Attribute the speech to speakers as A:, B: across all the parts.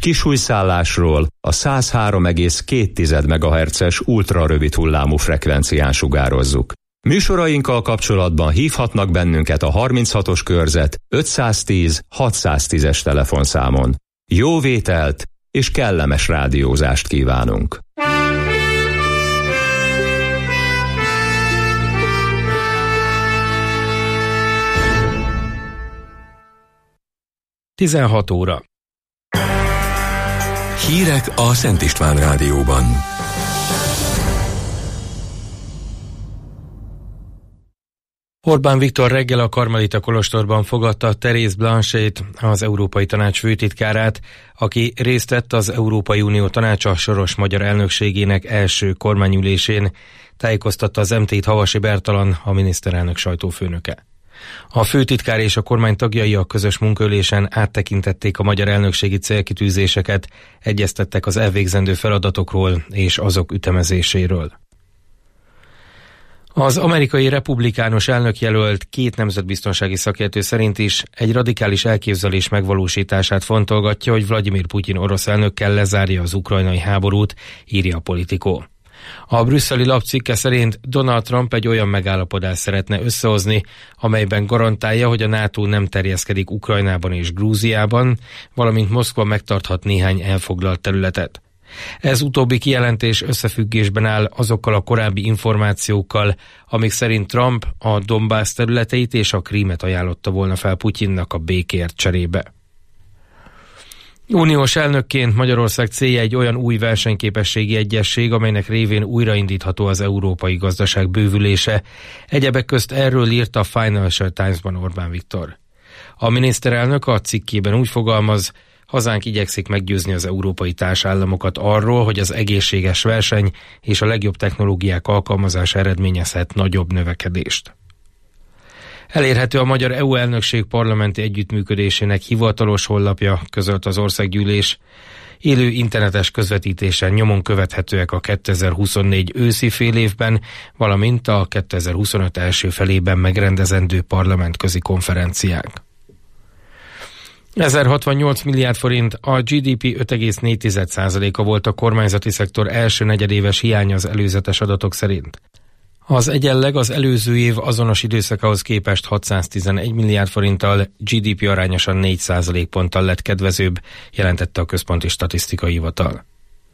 A: kisújszállásról a 103,2 MHz-es ultrarövid hullámú frekvencián sugározzuk. Műsorainkkal kapcsolatban hívhatnak bennünket a 36-os körzet 510 610-es telefonszámon. Jó vételt és kellemes rádiózást kívánunk!
B: Tizenhat óra.
C: Hírek a Szent István Rádióban.
B: Orbán Viktor reggel a Karmelita kolostorban fogadta Thérèse Blanchet, az Európai Tanács főtitkárát, aki részt vett az Európai Unió Tanácsa soros magyar elnökségének első kormányülésén, tájékoztatta az MT-t Havasi Bertalan, a miniszterelnök sajtófőnöke. A főtitkár és a kormány tagjai a közös munkaülésen áttekintették a magyar elnökségi célkitűzéseket, egyeztettek az elvégzendő feladatokról és azok ütemezéséről. Az amerikai republikánus elnökjelölt két nemzetbiztonsági szakértő szerint is egy radikális elképzelés megvalósítását fontolgatja, hogy Vladimir Putyin orosz elnökkel lezárja az ukrajnai háborút, írja a Politico. A brüsszeli lap cikke szerint Donald Trump egy olyan megállapodást szeretne összehozni, amelyben garantálja, hogy a NATO nem terjeszkedik Ukrajnában és Grúziában, valamint Moszkva megtarthat néhány elfoglalt területet. Ez utóbbi kijelentés összefüggésben áll azokkal a korábbi információkkal, amik szerint Trump a Donbass területeit és a Krímet ajánlotta volna fel Putyinnak a békért cserébe. Uniós elnökként Magyarország célja egy olyan új versenyképességi egyezség, amelynek révén újraindítható az európai gazdaság bővülése. Egyebek közt erről írt a Financial Times-ban Orbán Viktor. A miniszterelnök a cikkében úgy fogalmaz, hazánk igyekszik meggyőzni az európai társállamokat arról, hogy az egészséges verseny és a legjobb technológiák alkalmazása eredményezhet nagyobb növekedést. Elérhető a magyar EU elnökség parlamenti együttműködésének hivatalos honlapja, közölt az országgyűlés. Élő internetes közvetítésen nyomon követhetőek a 2024 őszi félévben, valamint a 2025 első felében megrendezendő parlamentközi konferenciák. 1068 milliárd forint, a GDP 5,4%-a volt a kormányzati szektor első negyedéves hiánya az előzetes adatok szerint. Az egyenleg az előző év azonos időszakához képest 611 milliárd forinttal, GDP arányosan 4%-ponttal lett kedvezőbb, jelentette a Központi Statisztikai Hivatal.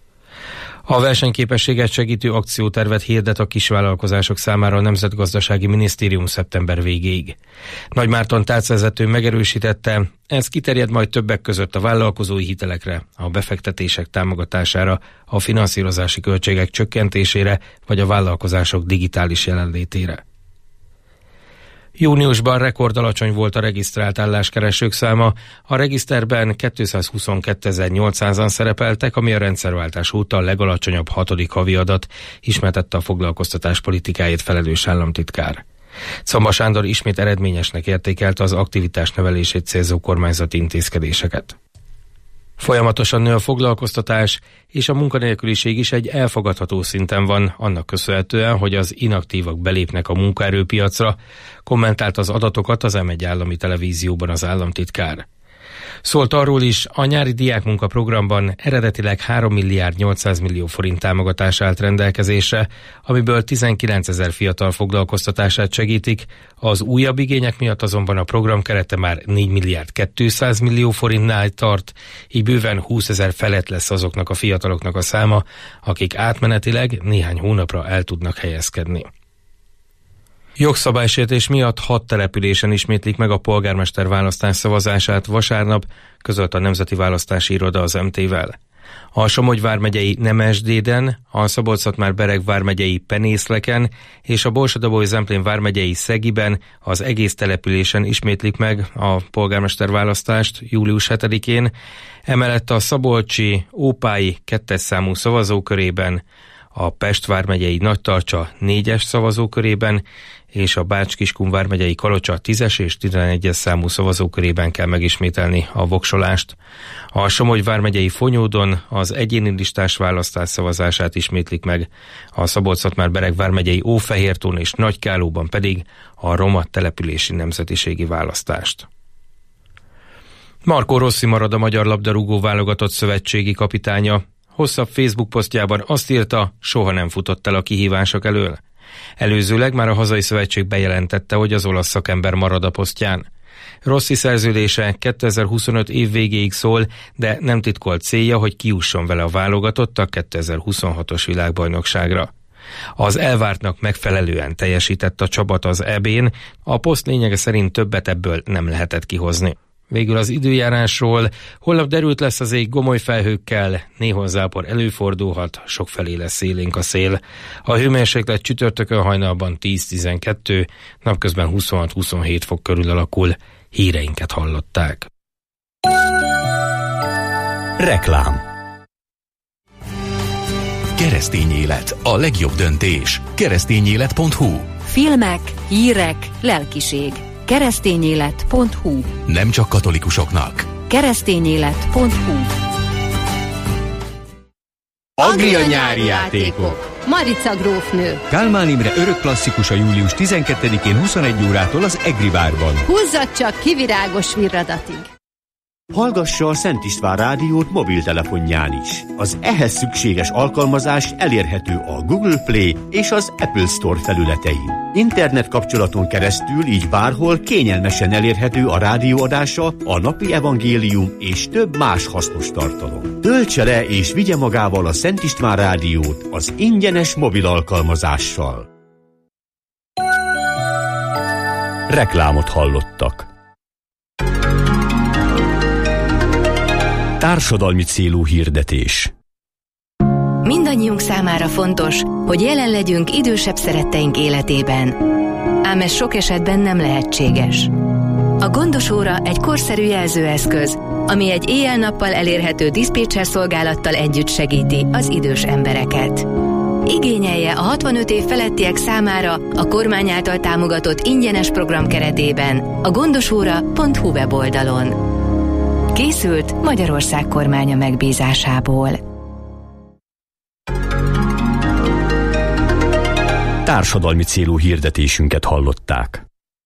B: A versenyképességet segítő akciótervet hirdet a kisvállalkozások számára a Nemzetgazdasági Minisztérium szeptember végéig. Nagy Márton tárcavezető megerősítette, ez kiterjed majd többek között a vállalkozói hitelekre, a befektetések támogatására, a finanszírozási költségek csökkentésére vagy a vállalkozások digitális jelenlétére. Júniusban rekordalacsony volt a regisztrált álláskeresők száma, a regiszterben 222.800-an szerepeltek, ami a rendszerváltás óta a legalacsonyabb 6. havi adat, ismertette a foglalkoztatás politikáért felelős államtitkár. Czomba Sándor ismét eredményesnek értékelte az aktivitás növelését célzó kormányzati intézkedéseket. Folyamatosan nő a foglalkoztatás, és a munkanélküliség is egy elfogadható szinten van, annak köszönhetően, hogy az inaktívak belépnek a munkaerőpiacra, kommentált az adatokat az M1 állami televízióban az államtitkár. Szólt arról is, a nyári diákmunkaprogramban eredetileg 3 milliárd 800 millió forint támogatás állt rendelkezésre, amiből 19 000 fiatal foglalkoztatását segítik, az újabb igények miatt azonban a program kerete már 4 milliárd 200 millió forintnál tart, így bőven 20 000 felett lesz azoknak a fiataloknak a száma, akik átmenetileg néhány hónapra el tudnak helyezkedni. Jogszabálysértés miatt 6 településen ismétlik meg a polgármester választás szavazását vasárnap, közölt a Nemzeti Választási Iroda az MT-vel. A Somogy vármegyei Nemesdéden, a Szabolcs-Szatmár-Bereg vármegyei Penészleken és a Borsod-Abaúj-Zemplén vármegyei Szegiben az egész településen ismétlik meg a polgármester választást július 7-én, emellett a szabolcsi Ópályi 2. számú szavazókörében, a Pest vármegyei Nagytarcsa 4-es szavazókörében és a Bács-Kiskun vármegyei Kalocsa 10-es és 11-es számú szavazókörében kell megismételni a voksolást. A Somogy vármegyei Fonyódon az egyéni listás választás szavazását ismétlik meg, a Szabolcs-Szatmár-Bereg vármegyei Ófehértón és Nagykálóban pedig a roma települési nemzetiségi választást. Marco Rossi marad a magyar labdarúgó válogatott szövetségi kapitánya. Hosszabb Facebook posztjában azt írta, soha nem futott el a kihívások elől. Előzőleg már a hazai szövetség bejelentette, hogy az olasz szakember marad a posztján. Rossi szerződése 2025 év végéig szól, de nem titkolt célja, hogy kijusson vele a válogatott a 2026-os világbajnokságra. Az elvártnak megfelelően teljesített a csapat az EB-n, a poszt lényege szerint többet ebből nem lehetett kihozni. Végül az időjárásról: holnap derült lesz az ég gomoly felhőkkel, néhol zápor előfordulhat, sokfelé lesz élénk a szél. A hőmérséklet csütörtökön hajnalban 10-12, napközben 26-27 fok körül alakul. Híreinket hallották.
C: Reklám. Keresztény élet, a legjobb döntés. Keresztényélet.hu.
D: Filmek, hírek, lelkiség. Keresztényélet.hu.
C: Nem csak katolikusoknak.
D: Keresztényélet.hu.
E: Anglia nyári játékok.
F: Marica grófnő.
E: Kálmán Imre örök klasszikusa július 12-én 21 órától az Egri bárban.
F: Húzzad csak kivirágos virradatig.
G: Hallgassa a Szent István rádiót mobiltelefonján is. Az ehhez szükséges alkalmazás elérhető a Google Play és az Apple Store felületein. Internet kapcsolaton keresztül így bárhol kényelmesen elérhető a rádióadása, a napi evangélium és több más hasznos tartalom. Töltse le és vigye magával a Szent István rádiót az ingyenes mobil alkalmazással.
C: Reklámot hallottak. Társadalmi célú hirdetés.
D: Mindannyiunk számára fontos, hogy jelen legyünk idősebb szeretteink életében. Ám ez sok esetben nem lehetséges. A Gondos óra egy korszerű jelzőeszköz, ami egy éjjel-nappal elérhető diszpécser szolgálattal együtt segíti az idős embereket. Igényelje a 65 év felettiek számára a kormány által támogatott ingyenes program keretében a gondosóra.hu weboldalon. Készült Magyarország kormánya megbízásából.
C: Társadalmi célú hirdetésünket hallották.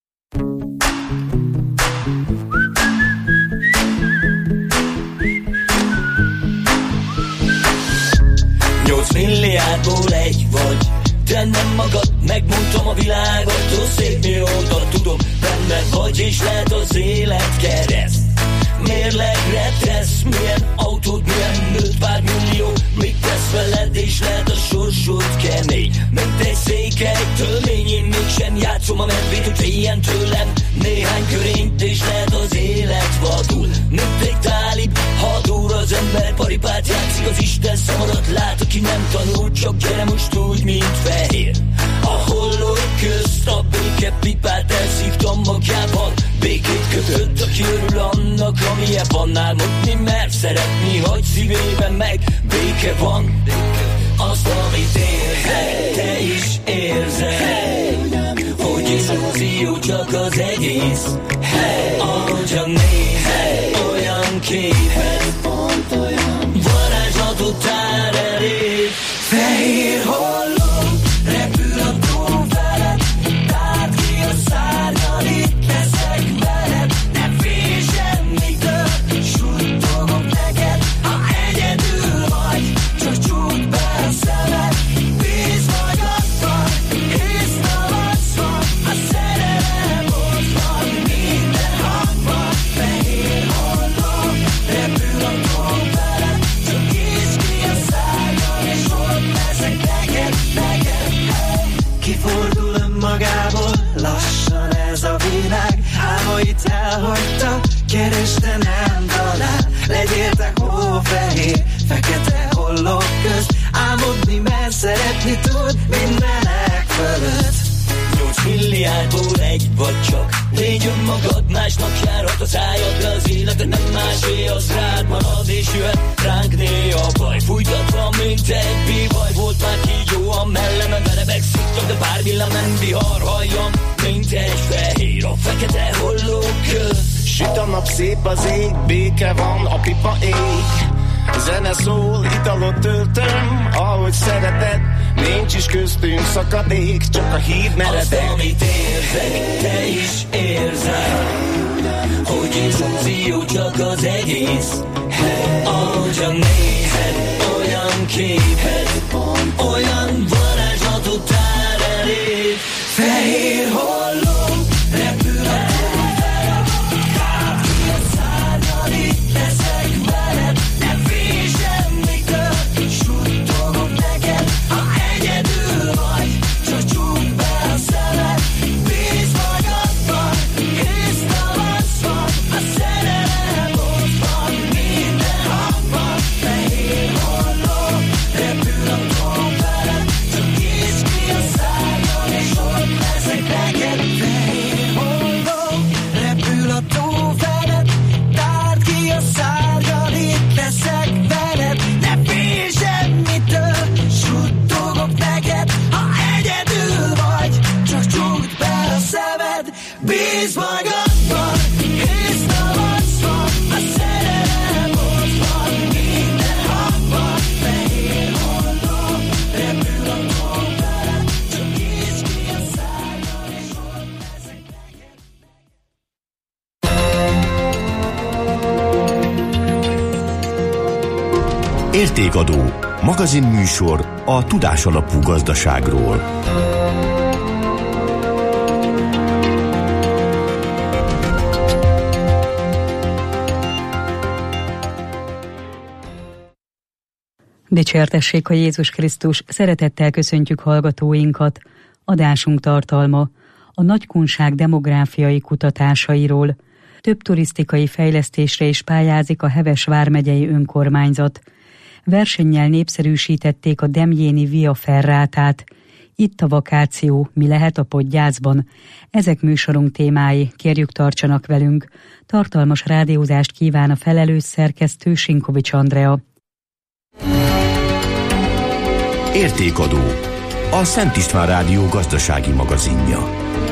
H: Milliárdból egy vagy, de nem magad, megmondtam a világot, szép mióta tudom, benne vagy, és lehet az élet kereszt. Mérlegre tesz, milyen autód, milyen nőtt, pár millió, mit tesz veled, és lehet a sorsod kemény. Mint egy székely tölmény, én mégsem játszom a medvét, hogy féljen tőlem néhány körényt, és lehet az élet vadul. Mint egy tálib hadúr, az ember paripát játszik, az Isten szamarat lát, aki nem tanul, csak gyere most úgy, mint fehér. A hollók közt a béke pipát elszívtam magjában, békét kötött, aki örül annak, amilyen van, álmodni mer szeretni, hogy szívében meg béke van. Azt, amit érzel, te is érzed, hogy illúzió csak az egész. Ahogyan nézed, olyan képed, varázslatot tár elé. Fehér holló, repül a tó veled, tárd ki a szárnyal, itt leszek veled. Nem félj semmitől, suttogok neked, ha egyedül vagy, csak csukd be a szemed. Bízz magadban, hisz tavasszal, a szerelem ott van minden hangban. Fehér holló, repül a tó veled, csak nyisd ki a szárnyal, és ott leszek neked. Kifordul önmagából, lassan ez a világ, álmait elhagyta, keresd, de nem talál. Legyél te hófehér, fekete hollók közt, álmodni, mert szeretni tud mindenek fölött. 8 milliárdból egy vagy csak, légy önmagad, másnak járhat a szájad, de az életed nem másé, az rád marad, és jöhet ránk néha baj. Fújtatva, mint egy bívaj, volt már kígyó a mellemen, verebek szittak, de pár villám nem vihar, halljam, mint egy fehér, a fekete hollók közt.
I: Süt a nap, szép az ég, béke van, a pipa ég. Zene szól, italot töltöm, ahogy szereted, nincs is köztünk szakadék, csak a híd meredek.
H: Azt, amit érzek, te is érzed, hogy illúzió csak az egész. Ahogyan nézed, olyan képed, olyan varázslatot tár eléd. Fehér holló, repül a tőfeled, kád ki a szárnyal, itt leszek veled. Ne félj semmitől, suttogok neked, ha egyedül vagy, csak csukd be a szemed. Bízz magadban, hisz tavasz van, a szerelem ott van, minden hangban. Fehér holló, repül a tőfeled, csak nyisd ki a szárnyal, és ott leszek neked. Fehér holló, repül a tófeled, tárd ki a szárnyal, itt leszek veled. Ne félj semmitől, suttogok neked, ha egyedül vagy, csak csukd be a szemed. Bízz magadban, hisz tavasz van, a szerelem ott van, minden hangban. Fehér holló, repül a tófeled, csak nyisd ki a szárnyal, és ott leszek neked.
G: Értékadó, magazinműsor a tudásalapú gazdaságról.
J: Dicsértessék a Jézus Krisztus, szeretettel köszöntjük hallgatóinkat. Adásunk tartalma a nagykunság demográfiai kutatásairól. Több turisztikai fejlesztésre is pályázik a Heves vármegyei önkormányzat. Versennyel népszerűsítették a Demjéni Via Ferrátát. Itt a vakáció, mi lehet a Podgyászban? Ezek műsorunk témái, kérjük tartsanak velünk. Tartalmas rádiózást kíván a felelős szerkesztő Sinkovics Andrea.
G: Értékadó, a Szent István Rádió gazdasági magazinja.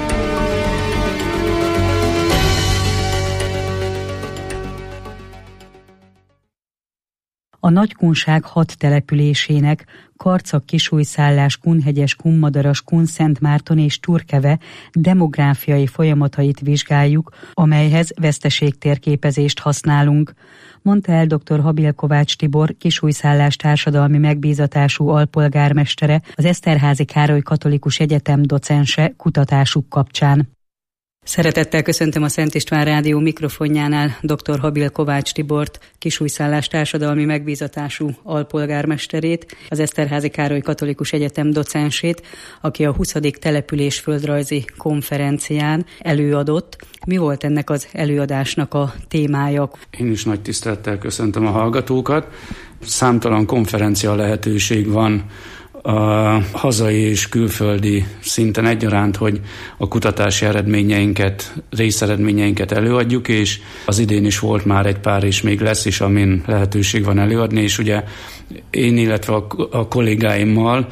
J: A nagykunság 6 településének, Karcag, Kisújszállás, Kunhegyes, Kunmadaras, Kunszentmárton és Turkeve demográfiai folyamatait vizsgáljuk, amelyhez veszteségtérképezést használunk, mondta el dr. Habil Kovács Tibor, Kisújszállás társadalmi megbízatású alpolgármestere, az Eszterházy Károly Katolikus Egyetem docense kutatásuk kapcsán. Szeretettel köszöntöm a Szent István Rádió mikrofonjánál dr. Habil Kovács Tibort, Kisújszállás társadalmi megbízatású alpolgármesterét, az Eszterházy Károly Katolikus Egyetem docensét, aki a 20. településföldrajzi konferencián előadott. Mi volt ennek az előadásnak a témája?
K: Én is nagy tisztelettel köszöntöm a hallgatókat. Számtalan konferencia lehetőség van a hazai és külföldi szinten egyaránt, hogy a kutatási eredményeinket, részeredményeinket előadjuk, és az idén is volt már egy pár, és még lesz is, amin lehetőség van előadni, és ugye én, illetve a kollégáimmal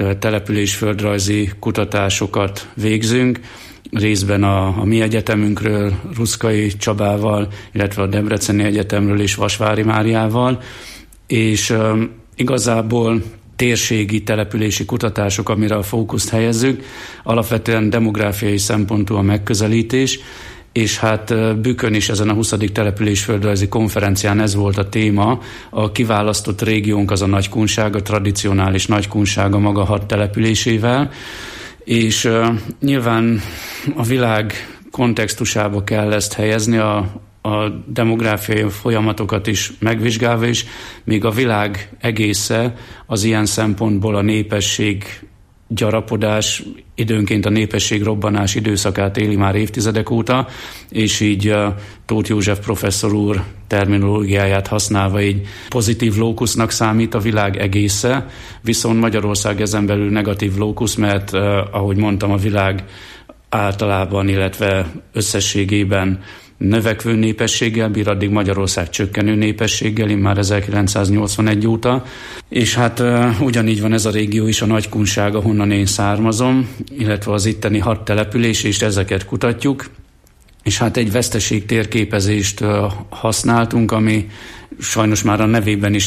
K: településföldrajzi kutatásokat végzünk, részben a mi egyetemünkről, Ruszkai Csabával, illetve a Debreceni Egyetemről és Vasvári Máriával, és igazából térségi települési kutatások, amire a fókuszt helyezzük, alapvetően demográfiai szempontú a megközelítés, és hát Bükkön is ezen a 20. településföldrajzi konferencián ez volt a téma. A kiválasztott régiónk az a nagykunság, a tradicionális nagykunság a maga 6 településével, és nyilván a világ kontextusába kell ezt helyezni, a demográfiai folyamatokat is megvizsgálva is, míg a világ egésze az ilyen szempontból a népesség gyarapodás, időnként a népesség robbanás időszakát éli már évtizedek óta, és így Tóth József professzor úr terminológiáját használva így pozitív lókusznak számít a világ egésze, viszont Magyarország ezen belül negatív lókusz, mert ahogy mondtam, a világ általában, illetve összességében növekvő népességgel bír, addig Magyarország csökkenő népességgel, immár 1981 óta. És hát ugyanígy van ez a régió is, a nagykunság, ahonnan én származom, illetve az itteni 6 település, és ezeket kutatjuk. És hát egy veszteség térképezést használtunk, ami sajnos már a nevében is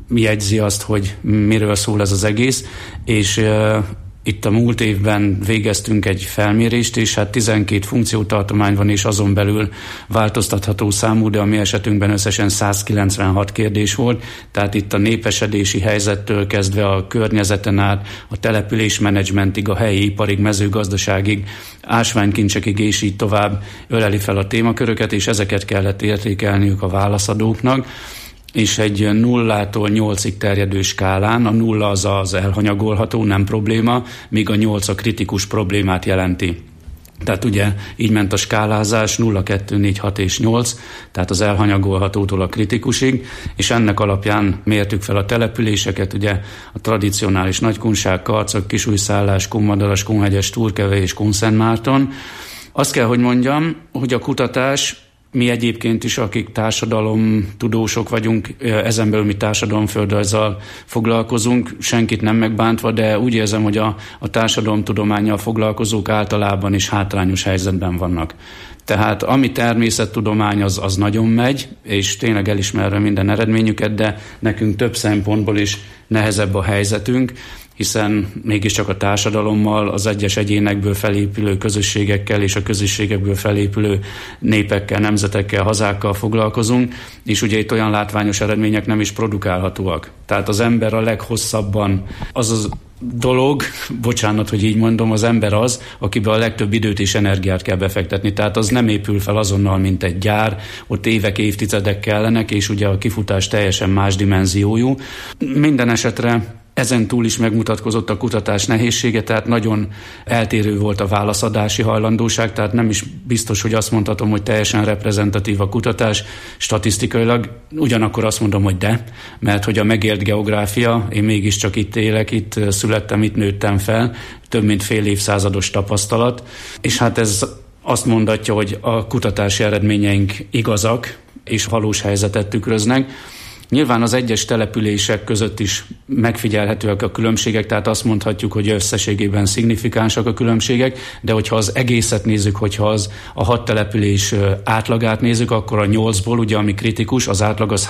K: jegyzi azt, hogy miről szól ez az egész, és itt a múlt évben végeztünk egy felmérést, és hát 12 funkciótartomány van, és azon belül változtatható számú, de a mi esetünkben összesen 196 kérdés volt, tehát itt a népesedési helyzettől kezdve a környezeten át, a településmenedzsmentig, a helyi iparig, mezőgazdaságig, ásványkincsekig és így tovább öleli fel a témaköröket, és ezeket kellett értékelniük a válaszadóknak, és egy 0-tól 8-ig terjedő skálán, a 0 az elhanyagolható, nem probléma, míg a 8 a kritikus problémát jelenti. Tehát ugye így ment a skálázás 0, 2, 4, 6 és 8, tehát az elhanyagolhatótól a kritikusig, és ennek alapján mértük fel a településeket, ugye a tradicionális Nagykunság, Karcag, Kisújszállás, Kunmadaras, Kunhegyes, Turkeve és Kunszentmárton. Azt kell, hogy mondjam, hogy a kutatás, mi egyébként is, akik társadalomtudósok vagyunk, ezen belül mi társadalomföldrajzzal foglalkozunk, senkit nem megbántva, de úgy érzem, hogy a társadalomtudománnyal foglalkozók általában is hátrányos helyzetben vannak. Tehát ami természettudomány, az nagyon megy, és tényleg elismerve minden eredményüket, de nekünk több szempontból is nehezebb a helyzetünk, hiszen mégiscsak a társadalommal, az egyes egyénekből felépülő közösségekkel és a közösségekből felépülő népekkel, nemzetekkel, hazákkal foglalkozunk, és ugye itt olyan látványos eredmények nem is produkálhatóak. Tehát az ember a leghosszabban az dolog, bocsánat, hogy így mondom, az ember az, akiben a legtöbb időt és energiát kell befektetni. Tehát az nem épül fel azonnal, mint egy gyár, ott évek, évtizedek kellenek, és ugye a kifutás teljesen más dimenziójú. Minden esetre ezen túl is megmutatkozott a kutatás nehézsége, tehát nagyon eltérő volt a válaszadási hajlandóság, tehát nem is biztos, hogy azt mondhatom, hogy teljesen reprezentatív a kutatás statisztikailag, ugyanakkor azt mondom, hogy de, mert hogy a megélt geográfia, én mégiscsak itt élek, itt születtem, itt nőttem fel, több mint fél évszázados tapasztalat, és hát ez azt mondatja, hogy a kutatási eredményeink igazak, és valós helyzetet tükröznek. Nyilván az egyes települések között is megfigyelhetőek a különbségek, tehát azt mondhatjuk, hogy összességében szignifikánsak a különbségek, de hogyha az egészet nézzük, hogyha az a 6 település átlagát nézzük, akkor a 8-ból, ugye ami kritikus, az átlag az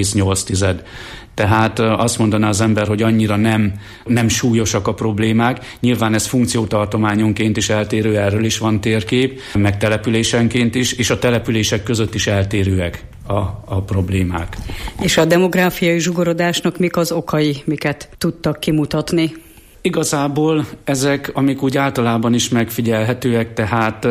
K: 3,8. Tehát azt mondaná az ember, hogy annyira nem súlyosak a problémák. Nyilván ez funkciótartományonként is eltérő, erről is van térkép, meg településenként is, és a települések között is eltérőek a problémák.
J: És a demográfiai zsugorodásnak mik az okai, miket tudtak kimutatni?
K: Igazából ezek, amik úgy általában is megfigyelhetőek, tehát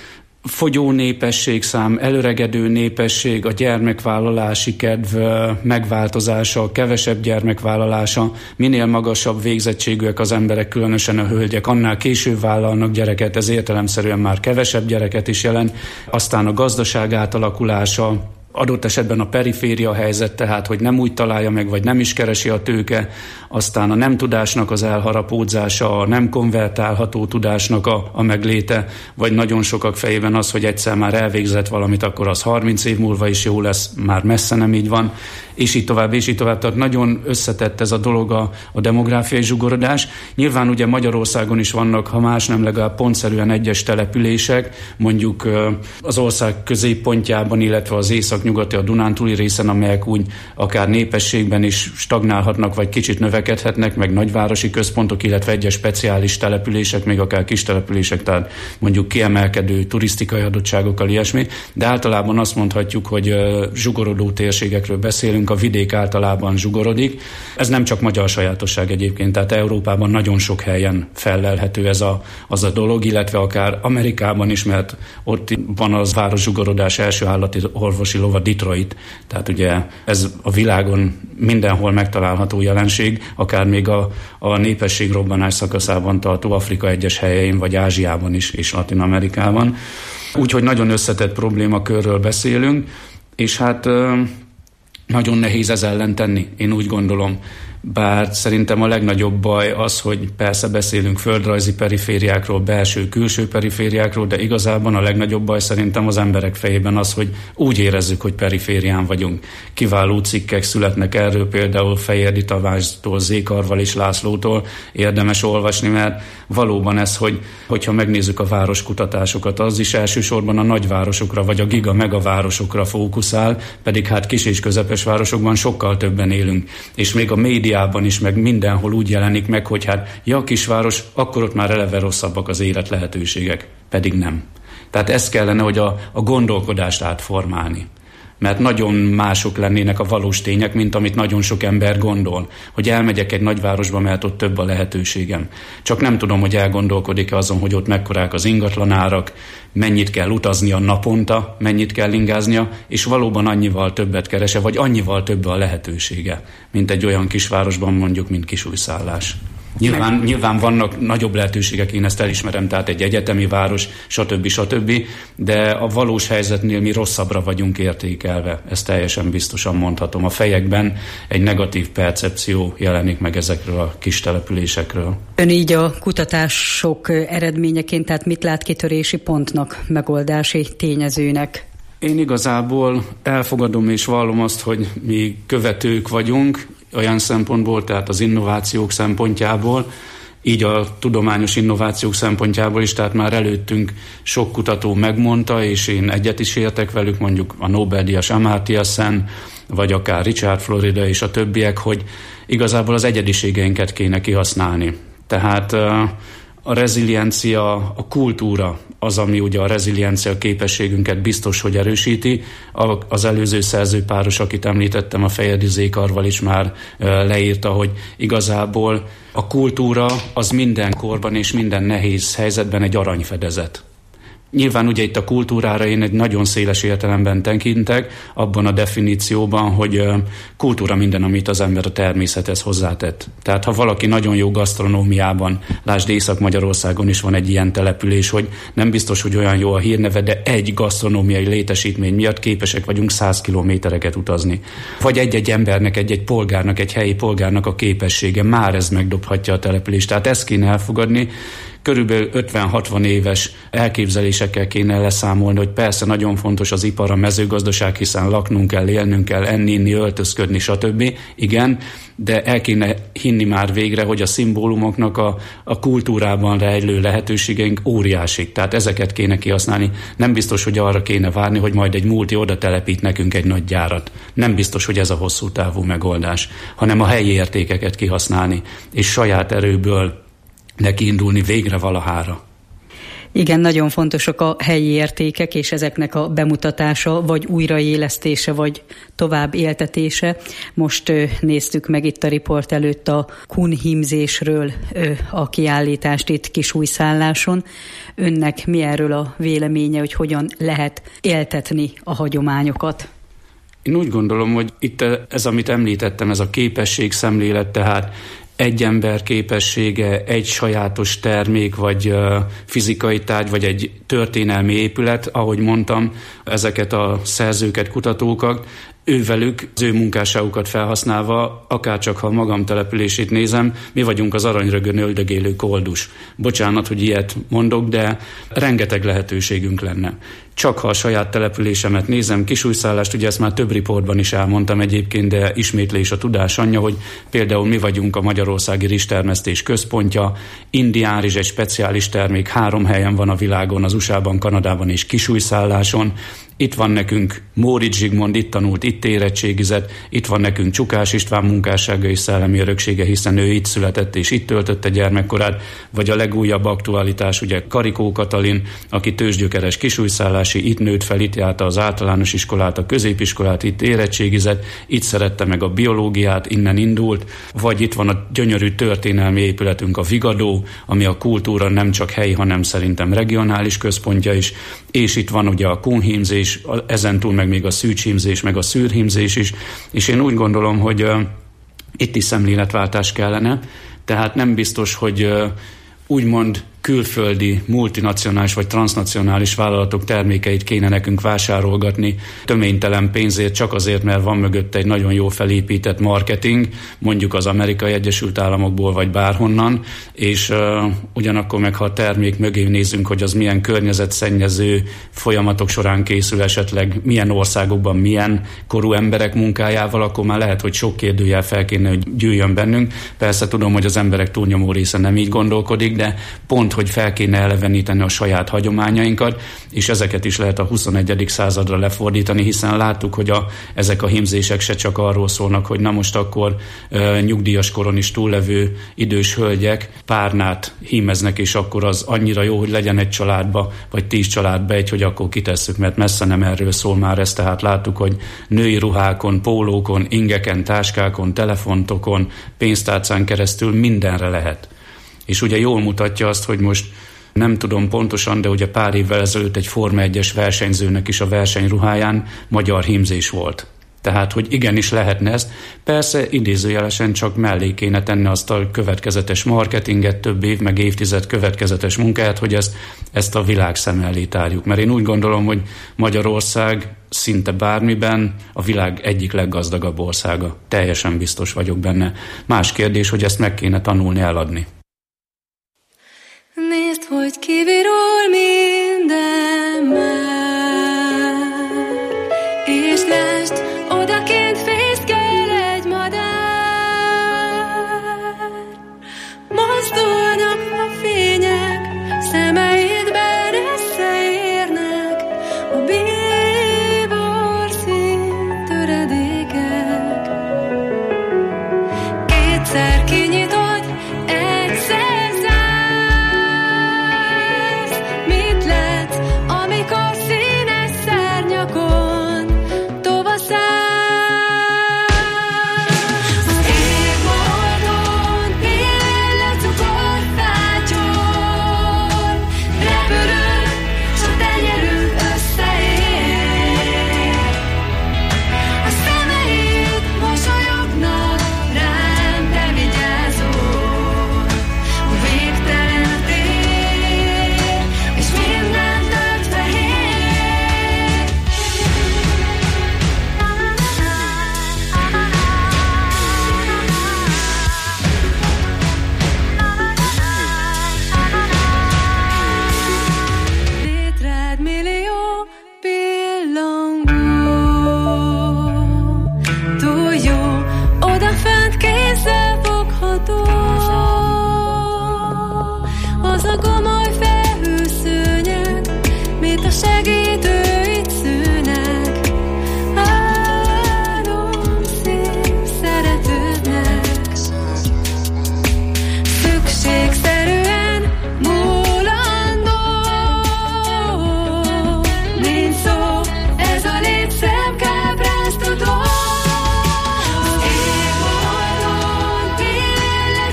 K: fogyó népességszám, előregedő népesség, a gyermekvállalási kedv megváltozása, kevesebb gyermekvállalása, minél magasabb végzettségűek az emberek, különösen a hölgyek, annál később vállalnak gyereket, ez értelemszerűen már kevesebb gyereket is jelent, aztán a gazdaság átalakulása, adott esetben a periféria helyzet, tehát hogy nem úgy találja meg, vagy nem is keresi a tőke, aztán a nem tudásnak az elharapódzása, a nem konvertálható tudásnak a megléte, vagy nagyon sokak fejében az, hogy egyszer már elvégzett valamit, akkor az 30 év múlva is jó lesz, már messze nem így van, és így tovább, és így tovább. Tehát nagyon összetett ez a dolog a demográfiai zsugorodás. Nyilván ugye Magyarországon is vannak, ha más nem, legalább pontszerűen egyes települések, mondjuk az ország középpontjában, illetve az északnyugati, a Dunántúli részen, amelyek úgy akár népességben is stagnálhatnak, vagy kicsit növekedhetnek, meg nagyvárosi központok, illetve egyes speciális települések, még akár kis települések, tehát mondjuk kiemelkedő turisztikai adottságokkal, ilyesmi, de általában azt mondhatjuk, hogy zsugorodó térségekről beszélünk, a vidék általában zsugorodik. Ez nem csak magyar sajátosság egyébként, tehát Európában nagyon sok helyen fellelhető az a dolog, illetve akár Amerikában is, mert ott van az városzsugorodás első állati orvosi lova Detroit, tehát ugye ez a világon mindenhol megtalálható jelenség, akár még a népességrobbanás szakaszában tartó Afrika egyes helyein, vagy Ázsiában is, és Latin-Amerikában. Úgyhogy nagyon összetett problémakörről beszélünk, és hát nagyon nehéz ez ellen tenni, én úgy gondolom. bár szerintem a legnagyobb baj az, hogy persze beszélünk földrajzi perifériákról, belső-külső perifériákról, de igazából a legnagyobb baj szerintem az emberek fejében az, hogy úgy érezzük, hogy periférián vagyunk. Kiváló cikkek születnek erről, például Fejérdi Tamástól, Zékarval és Lászlótól érdemes olvasni, mert valóban ez, hogyha megnézzük a városkutatásokat, az is elsősorban a nagyvárosokra vagy a giga-megavárosokra fókuszál, pedig hát kis és közepes városokban sokkal többen élünk. És még a médiában is, meg mindenhol úgy jelenik meg, hogy hát a kisváros, akkor ott már eleve rosszabbak az élet lehetőségek. Pedig nem. Tehát ez kellene, hogy a gondolkodást átformálni. Mert nagyon mások lennének a valós tények, mint amit nagyon sok ember gondol. Hogy elmegyek egy nagyvárosba, mert ott több a lehetőségem. Csak nem tudom, hogy elgondolkodik-e azon, hogy ott mekkorák az ingatlanárak, mennyit kell utaznia naponta, mennyit kell ingáznia, és valóban annyival többet kerese, vagy annyival több a lehetősége, mint egy olyan kisvárosban mondjuk, mint Kisújszállás. Nyilván vannak nagyobb lehetőségek, én ezt elismerem, tehát egy egyetemi város, stb. De a valós helyzetnél mi rosszabbra vagyunk értékelve, ezt teljesen biztosan mondhatom. A fejekben egy negatív percepció jelenik meg ezekről a kis településekről.
J: Ön így a kutatások eredményeként, tehát mit lát kitörési pontnak, megoldási tényezőnek?
K: Én igazából elfogadom és vallom azt, hogy mi követők vagyunk, olyan szempontból, tehát az innovációk szempontjából, így a tudományos innovációk szempontjából is, tehát már előttünk sok kutató megmondta, és én egyet is értek velük, mondjuk a Nobel-díjas Amartya Sen, vagy akár Richard Florida és a többiek, hogy igazából az egyediségeinket kéne kihasználni. Tehát a reziliencia, a kultúra az, ami ugye a reziliencia képességünket biztos, hogy erősíti. Az előző szerzőpáros, akit említettem, a Fejérdi Zékarval is már leírta, hogy igazából a kultúra az minden korban és minden nehéz helyzetben egy aranyfedezet. Nyilván ugye itt a kultúrára én egy nagyon széles értelemben tekintek, abban a definícióban, hogy kultúra minden, amit az ember a természethez hozzátett. Tehát ha valaki nagyon jó gasztronómiában, lásd Észak-Magyarországon is van egy ilyen település, hogy nem biztos, hogy olyan jó a hírneve, de egy gasztronómiai létesítmény miatt képesek vagyunk 100 kilométereket utazni. Vagy egy-egy embernek, egy-egy polgárnak, egy helyi polgárnak a képessége, már ez megdobhatja a települést. Tehát ezt kéne elfogadni. Körülbelül 50-60 éves elképzelésekkel kéne leszámolni, hogy persze nagyon fontos az ipar, a mezőgazdaság, hiszen laknunk kell, élnünk kell, enni, inni, öltözködni, stb. Igen, de el kéne hinni már végre, hogy a szimbólumoknak a kultúrában rejlő lehetőségeink óriásik. Tehát ezeket kéne kihasználni. Nem biztos, hogy arra kéne várni, hogy majd egy multi oda telepít nekünk egy nagy gyárat. Nem biztos, hogy ez a hosszú távú megoldás, hanem a helyi értékeket kihasználni, és saját erőből neki indulni végre valahára.
J: Igen, nagyon fontosak a helyi értékek, és ezeknek a bemutatása, vagy újraélesztése, vagy tovább éltetése. Most néztük meg itt a riport előtt a kunhímzésről a kiállítást itt Kisújszálláson. Önnek mi erről a véleménye, hogy hogyan lehet éltetni a hagyományokat?
K: Én úgy gondolom, hogy itt ez, amit említettem, ez a képességszemlélet, tehát egy ember képessége, egy sajátos termék, vagy fizikai tárgy, vagy egy történelmi épület, ahogy mondtam, ezeket a szerzőket, kutatókat, ővelük, az ő munkásságukat felhasználva, akárcsak ha a magam települését nézem, mi vagyunk az aranyrögön öldögélő koldus. Bocsánat, hogy ilyet mondok, de rengeteg lehetőségünk lenne. Csak ha a saját településemet nézem, Kisújszállást, ugye ezt már több riportban is elmondtam egyébként, de ismétlés a tudás anyja, hogy például mi vagyunk a magyarországi rizstermesztés központja, indián rizs egy speciális termék, 3 helyen van a világon, az USA-ban, Kanadában és Kisújszálláson. Itt van nekünk Móricz Zsigmond, itt tanult, itt érettségizett, itt van nekünk Csukás István munkássága és szellemi öröksége, hiszen ő itt született és itt töltötte gyermekkorát, vagy a legújabb aktualitás, ugye Karikó Katalin, aki tőzsgyökeres kisújszállási, itt nőtt fel, itt járta az általános iskolát, a középiskolát, itt érettségizett, itt szerette meg a biológiát, innen indult, vagy itt van a gyönyörű történelmi épületünk, a Vigadó, ami a kultúra nem csak helyi, hanem szerintem regionális központja is, és itt van ugye a kunhímzés, ezentúl meg még a szűcshímzés, meg a szűrhímzés is, és én úgy gondolom, hogy itt is szemléletváltás kellene, tehát nem biztos, hogy úgymond külföldi, multinacionális vagy transnacionális vállalatok termékeit kéne nekünk vásárolgatni töménytelen pénzért, csak azért, mert van mögötte egy nagyon jó felépített marketing, mondjuk az Amerikai Egyesült Államokból vagy bárhonnan, és ugyanakkor meg, ha a termék mögé nézzünk, hogy az milyen környezetszennyező folyamatok során készül, esetleg milyen országokban, milyen korú emberek munkájával, akkor már lehet, hogy sok kérdőjel fel kéne, hogy gyűjjön bennünk. Persze tudom, hogy az emberek túlnyomó része nem így gondolkodik, de pont, hogy fel kéne eleveníteni a saját hagyományainkat, és ezeket is lehet a 21. századra lefordítani, hiszen láttuk, hogy ezek a hímzések se csak arról szólnak, hogy na most akkor nyugdíjas koron is túllevő idős hölgyek párnát hímeznek, és akkor az annyira jó, hogy legyen egy családba, vagy 10 családba egy, hogy akkor kitesszük, mert messze nem erről szól már ez, tehát láttuk, hogy női ruhákon, pólókon, ingeken, táskákon, telefontokon, pénztárcán keresztül mindenre lehet. És ugye jól mutatja azt, hogy most nem tudom pontosan, de ugye pár évvel ezelőtt egy Forma 1-es versenyzőnek is a versenyruháján magyar hímzés volt. Tehát, hogy igenis lehetne ezt. Persze idézőjelesen csak mellé kéne tenni azt a következetes marketinget, több év, meg évtized következetes munkáját, hogy ezt a világ szem elé tárjuk. Mert én úgy gondolom, hogy Magyarország szinte bármiben a világ egyik leggazdagabb országa. Teljesen biztos vagyok benne. Más kérdés, hogy ezt meg kéne tanulni eladni.
L: Nézd, hogy kivirul minden már, és lásd, odakint fészkel egy madár. Mozdulnak a fények, szemeidben összeérnek a bíbor szín töredékek. Kétszer kinyitod, egyszer zársz. Mit látsz, amikor színes szárnyakon tovaszállsz? Az égboldon pill a cukorfácson, repülünk, s a tenyerünk összeér. A szemeid mosolyognak rám, te vigyázol. A végtelen tér, és minden tört fehér. Létrád millió pillangó, túl jó, odafent kézzel fogható. Az a gomoly felhőszőnyeg, mint a segítőid szűnek. Áldom szép szeretődnek. Szükségszerűen múlandó, nincs szó, ez a létszám kápráztató. Az égboldon pill a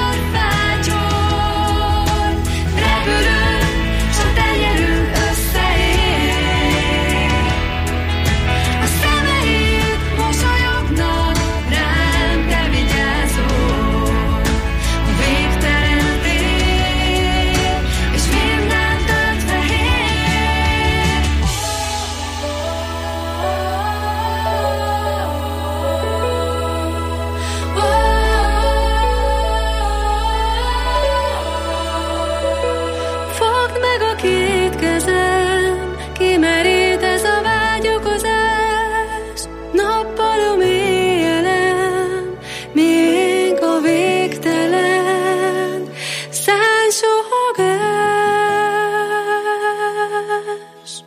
L: cukorfácson, repülünk, s a tenyerünk összeér. A szemeid mosolyognak rám, te vigyázol. A végtelen tér, és minden tört fehér. Fogd meg a két kezem, kimerít ez a vágyakozás. Nappalom éjjelem, miénk a végtelen szánsohagás.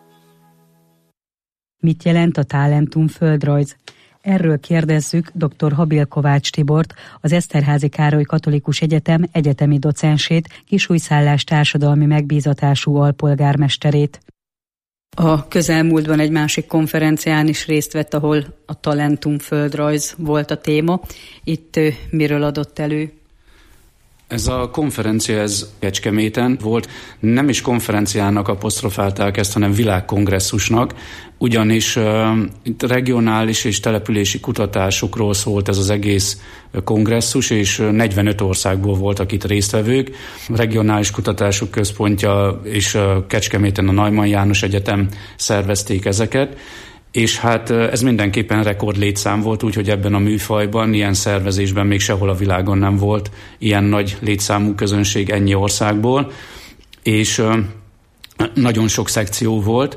J: Mit jelent a Talentum földrajz? Erről kérdezzük dr. Habil Kovács Tibort, az Eszterházy Károly Katolikus Egyetem egyetemi docensét, Kisújszállás társadalmi megbízatású alpolgármesterét. A közelmúltban egy másik konferencián is részt vett, ahol a Talentum földrajz volt a téma. Itt miről adott elő?
K: Ez a konferencia, ez Kecskeméten volt. Nem is konferenciának apostrofálták ezt, hanem világkongresszusnak, ugyanis itt regionális és települési kutatásokról szólt ez az egész kongresszus, és 45 országból voltak itt résztvevők. A regionális kutatások központja és Kecskeméten a Neumann János Egyetem szervezték ezeket, és hát ez mindenképpen rekordlétszám volt, úgyhogy ebben a műfajban, ilyen szervezésben még sehol a világon nem volt ilyen nagy létszámú közönség ennyi országból, és nagyon sok szekció volt,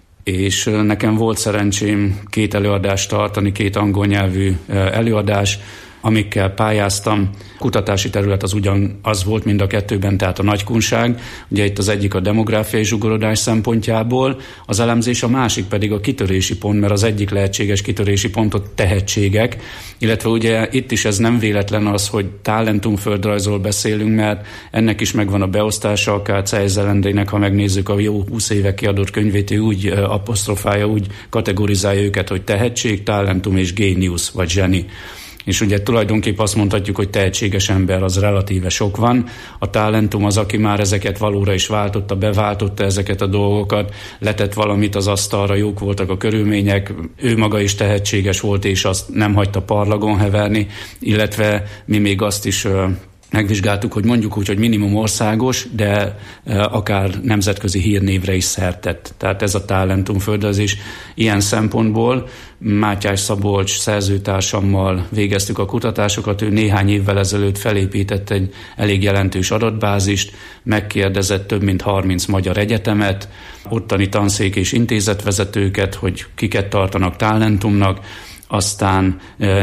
K: és nekem volt szerencsém 2 előadást tartani, 2 angol nyelvű előadás, amikkel pályáztam. Kutatási terület az ugyanaz volt mind a 2-ben, tehát a nagykunság. Ugye itt az egyik a demográfiai zsugorodás szempontjából, az elemzés, a másik pedig a kitörési pont, mert az egyik lehetséges kitörési pontot tehetségek, illetve ugye itt is ez nem véletlen az, hogy talentumföldrajzról beszélünk, mert ennek is megvan a beosztása, akár Cejzel Endrének, ha megnézzük a jó 20 éve kiadott könyvét, ő úgy apostrofálja, úgy kategorizálja őket, hogy tehetség, talentum és géniusz, vagy zseni. És ugye tulajdonképpen azt mondhatjuk, hogy tehetséges ember az relatíve sok van. A talentum az, aki már ezeket valóra is váltotta, beváltotta ezeket a dolgokat, letett valamit az asztalra, jók voltak a körülmények, ő maga is tehetséges volt, és azt nem hagyta parlagon heverni, illetve mi még azt is megvizsgáltuk, hogy mondjuk úgy, hogy minimum országos, de akár nemzetközi hírnévre is szert tett. Tehát ez a talentumföldezés. Ilyen szempontból Mátyás Szabolcs szerzőtársammal végeztük a kutatásokat, ő néhány évvel ezelőtt felépített egy elég jelentős adatbázist, megkérdezett több mint 30 magyar egyetemet, ottani tanszék és intézetvezetőket, hogy kiket tartanak talentumnak, aztán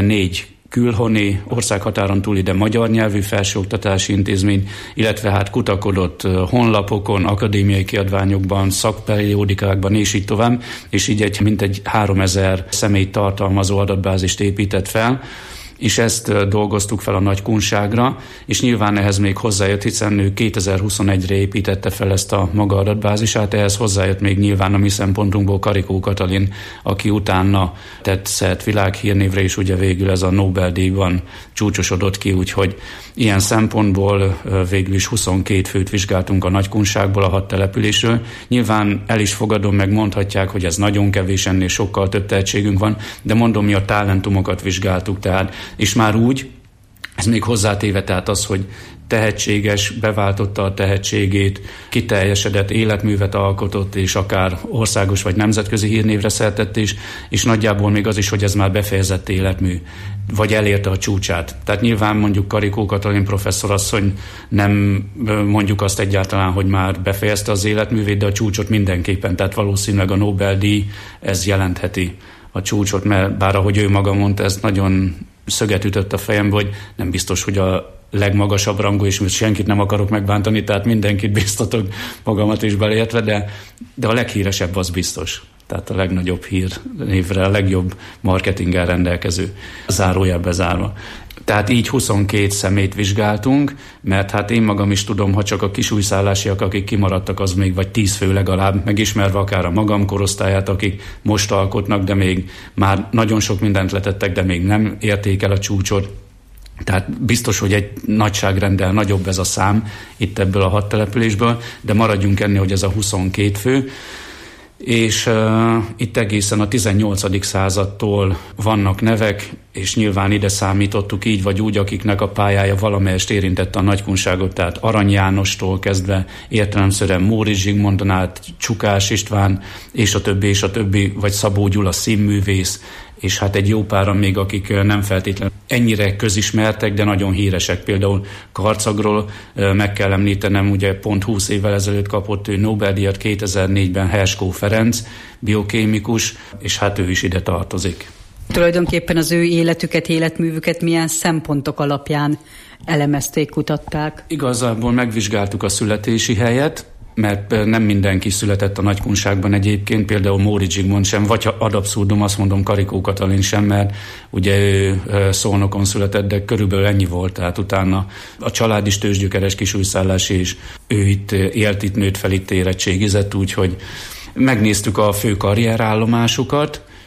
K: 4 külhoni, országhatáron túli, de magyar nyelvű felsőoktatási intézmény, illetve hát kutakodott honlapokon, akadémiai kiadványokban, szakperiódikákban, és így tovább, és így mintegy 3000 személyt tartalmazó adatbázist épített fel, és ezt dolgoztuk fel a nagykunságra, és nyilván ehhez még hozzájött, hiszen ő 2021-re építette fel ezt a maga adatbázisát, ehhez hozzájött még nyilván a mi szempontunkból Karikó Katalin, aki utána tett szert világhírnévre, és ugye végül ez a Nobel-díjban csúcsosodott ki, úgyhogy ilyen szempontból végül is 22 főt vizsgáltunk a nagykunságból, a 6 településről. Nyilván el is fogadom, meg mondhatják, hogy ez nagyon kevés, ennél sokkal több tehetségünk van, de mondom, mi a talentumokat vizsgáltuk, tehát és már úgy, ez még hozzátéve, tehát az, hogy tehetséges, beváltotta a tehetségét, kiteljesedett életművet alkotott, és akár országos vagy nemzetközi hírnévre szertett is, és nagyjából még az is, hogy ez már befejezett életmű, vagy elérte a csúcsát. Tehát nyilván mondjuk Karikó Katalin professzorasszony nem mondjuk azt egyáltalán, hogy már befejezte az életművét, de a csúcsot mindenképpen, tehát valószínűleg a Nobel-díj ez jelentheti a csúcsot, mert bár ahogy ő maga mondta, ez nagyon szöget ütött a fejembe, hogy nem biztos, hogy a legmagasabb rangú, és senkit nem akarok megbántani, tehát mindenkit biztatok, magamat is beleértve, de a leghíresebb az biztos. Tehát a legnagyobb hírnévre, a legjobb marketinggel rendelkező, zárójel bezárva. Tehát így 22 személyt vizsgáltunk, mert hát én magam is tudom, ha csak a kisújszállásiak, akik kimaradtak, az még vagy 10 fő legalább, megismerve akár a magam korosztályát, akik most alkotnak, de még már nagyon sok mindent letettek, de még nem érték el a csúcsot. Tehát biztos, hogy egy nagyságrenddel nagyobb ez a szám itt ebből a 6 településből, de maradjunk ennél, hogy ez a 22 fő. És itt egészen a 18. századtól vannak nevek, és nyilván ide számítottuk így vagy úgy, akiknek a pályája valamelyest érintette a nagykunságot, tehát Arany Jánostól kezdve értelemszerűen Móricz Zsigmondon át, Csukás István, és a többi, vagy Szabó Gyula színművész, és hát egy jó páran még, akik nem feltétlenül ennyire közismertek, de nagyon híresek. Például Karcagról meg kell említenem, ugye pont 20 évvel ezelőtt kapott ő Nobel-díjat 2004-ben Herskó Ferenc, biokémikus, és hát ő is ide tartozik.
J: Tulajdonképpen az ő életüket, életművüket milyen szempontok alapján elemezték, kutatták? Igazából
K: megvizsgáltuk a születési helyet, mert nem mindenki született a nagykunságban egyébként, például Móricz Zsigmond sem, vagy ad abszurdum, azt mondom Karikó Katalin sem, mert ugye ő Szolnokon született, de körülbelül ennyi volt, tehát utána a család is tőzsgyökeres kisújszállási, és ő itt élt, itt nőtt fel, itt érettségizett, úgyhogy megnéztük a fő karrierállomásukat,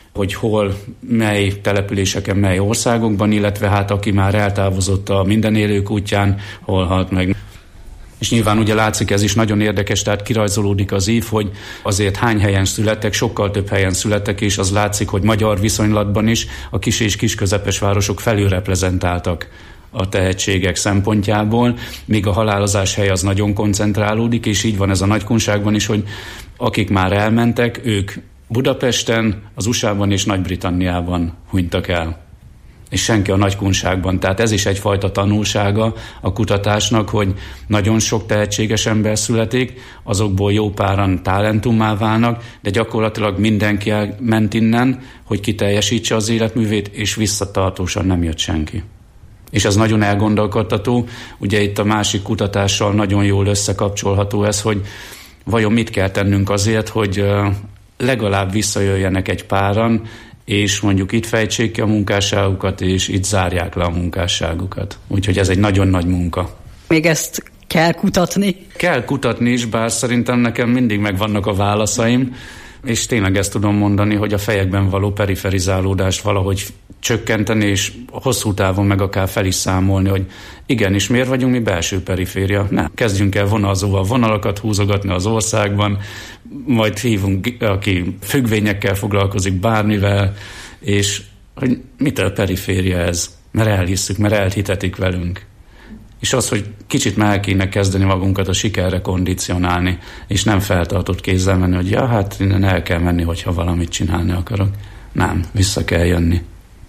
K: hogy hol, mely településeken, mely országokban, illetve hát aki már eltávozott a minden élők útján, hol halt meg. És nyilván ugye látszik, ez is nagyon érdekes, tehát kirajzolódik az ív, hogy azért hány helyen születtek, sokkal több helyen születtek, és az látszik, hogy magyar viszonylatban is a kis és kisközepes városok felülreprezentáltak a tehetségek szempontjából, míg a halálozás hely az nagyon koncentrálódik, és így van ez a Nagykunságban is, hogy akik már elmentek, ők Budapesten, az USA-ban és Nagy-Britanniában hunytak el. És senki a Nagykunságban. Tehát ez is egyfajta tanulsága a kutatásnak, hogy nagyon sok tehetséges ember születik, azokból jó páran talentummá válnak, de gyakorlatilag mindenki elment innen, hogy kiteljesítse az életművét, és visszatartósan nem jött senki. És ez nagyon elgondolkodtató. Ugye itt a másik kutatással nagyon jól összekapcsolható ez, hogy vajon mit kell tennünk azért, hogy legalább visszajöjjenek egy páran, és mondjuk itt fejtsék ki a munkásságukat, és itt zárják le a munkásságukat. Úgyhogy ez egy nagyon nagy munka.
J: Még ezt kell kutatni? Kell
K: kutatni is, bár szerintem nekem mindig megvannak a válaszaim, és tényleg ezt tudom mondani, hogy a fejekben való periferizálódást valahogy csökkenteni, és hosszú távon meg akár fel is számolni, hogy igenis, miért vagyunk mi belső periféria? Nem. Kezdjünk el vonalzóval vonalakat húzogatni az országban, majd hívunk, aki függvényekkel foglalkozik, bármivel, és hogy mitől periféria ez? Mert elhisszük, mert elhitetik velünk. És az, hogy kicsit már el kéne kezdeni magunkat a sikerre kondicionálni, és nem feltartott kézzel menni, hogy ja, hát innen el kell menni, hogyha valamit csinálni akarok. Nem, vissza kell jönni.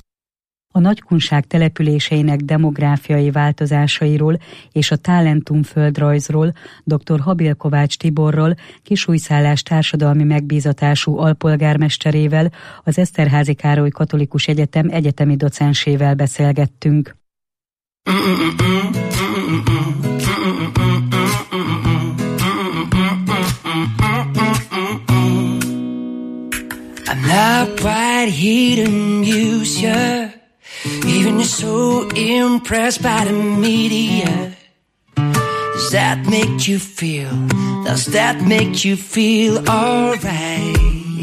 J: A Nagykunság településeinek demográfiai változásairól és a Talentum földrajzról dr. Habil Kovács Tiborral, Kisújszállás társadalmi megbízatású alpolgármesterével, az Eszterházy Károly Katolikus Egyetem egyetemi docensével beszélgettünk.
M: I'm not quite here to amuse ya, even you're so impressed by the media. Does that make you feel? Does that make you feel alright?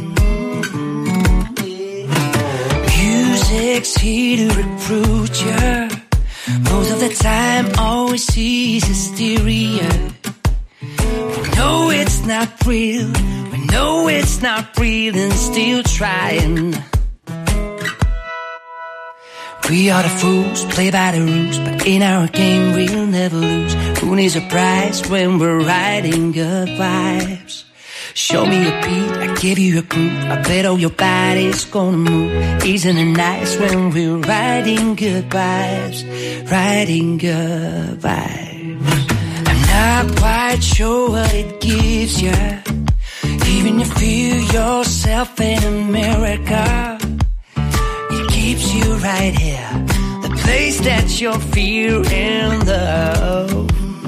M: Music's here to recruit ya. Most of the time, all we see is hysteria. We know it's not real. We know it's not real and still trying. We are the fools, play by the rules, but in our game we'll never lose. Who needs a prize when we're riding good vibes? Show me a beat, I give you a groove. I bet all your body's gonna move. Isn't it nice when we're riding good vibes? Riding good vibes. I'm not quite sure what it gives you. Even you feel yourself in America, it keeps you right here, the place that you're feeling love.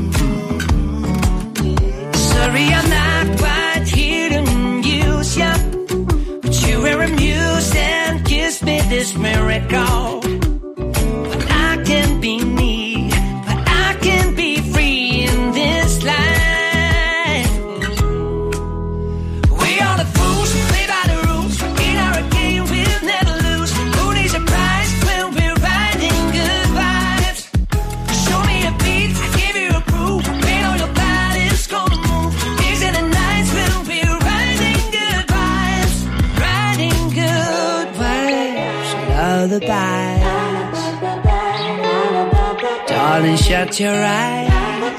M: Sorry, I'm not quite here to amuse ya, but you were amused and kissed me this miracle. But I can be me, but I can be free in this life. We are the fools who play by the rules. In our game we'll never lose. Who needs a prize when we're riding good vibes? Show me a beat, I give you a groove. Paint all your body's gonna move. Isn't it nice when we're riding good vibes? Riding good vibes. Lullabies. Darling, shut your eyes.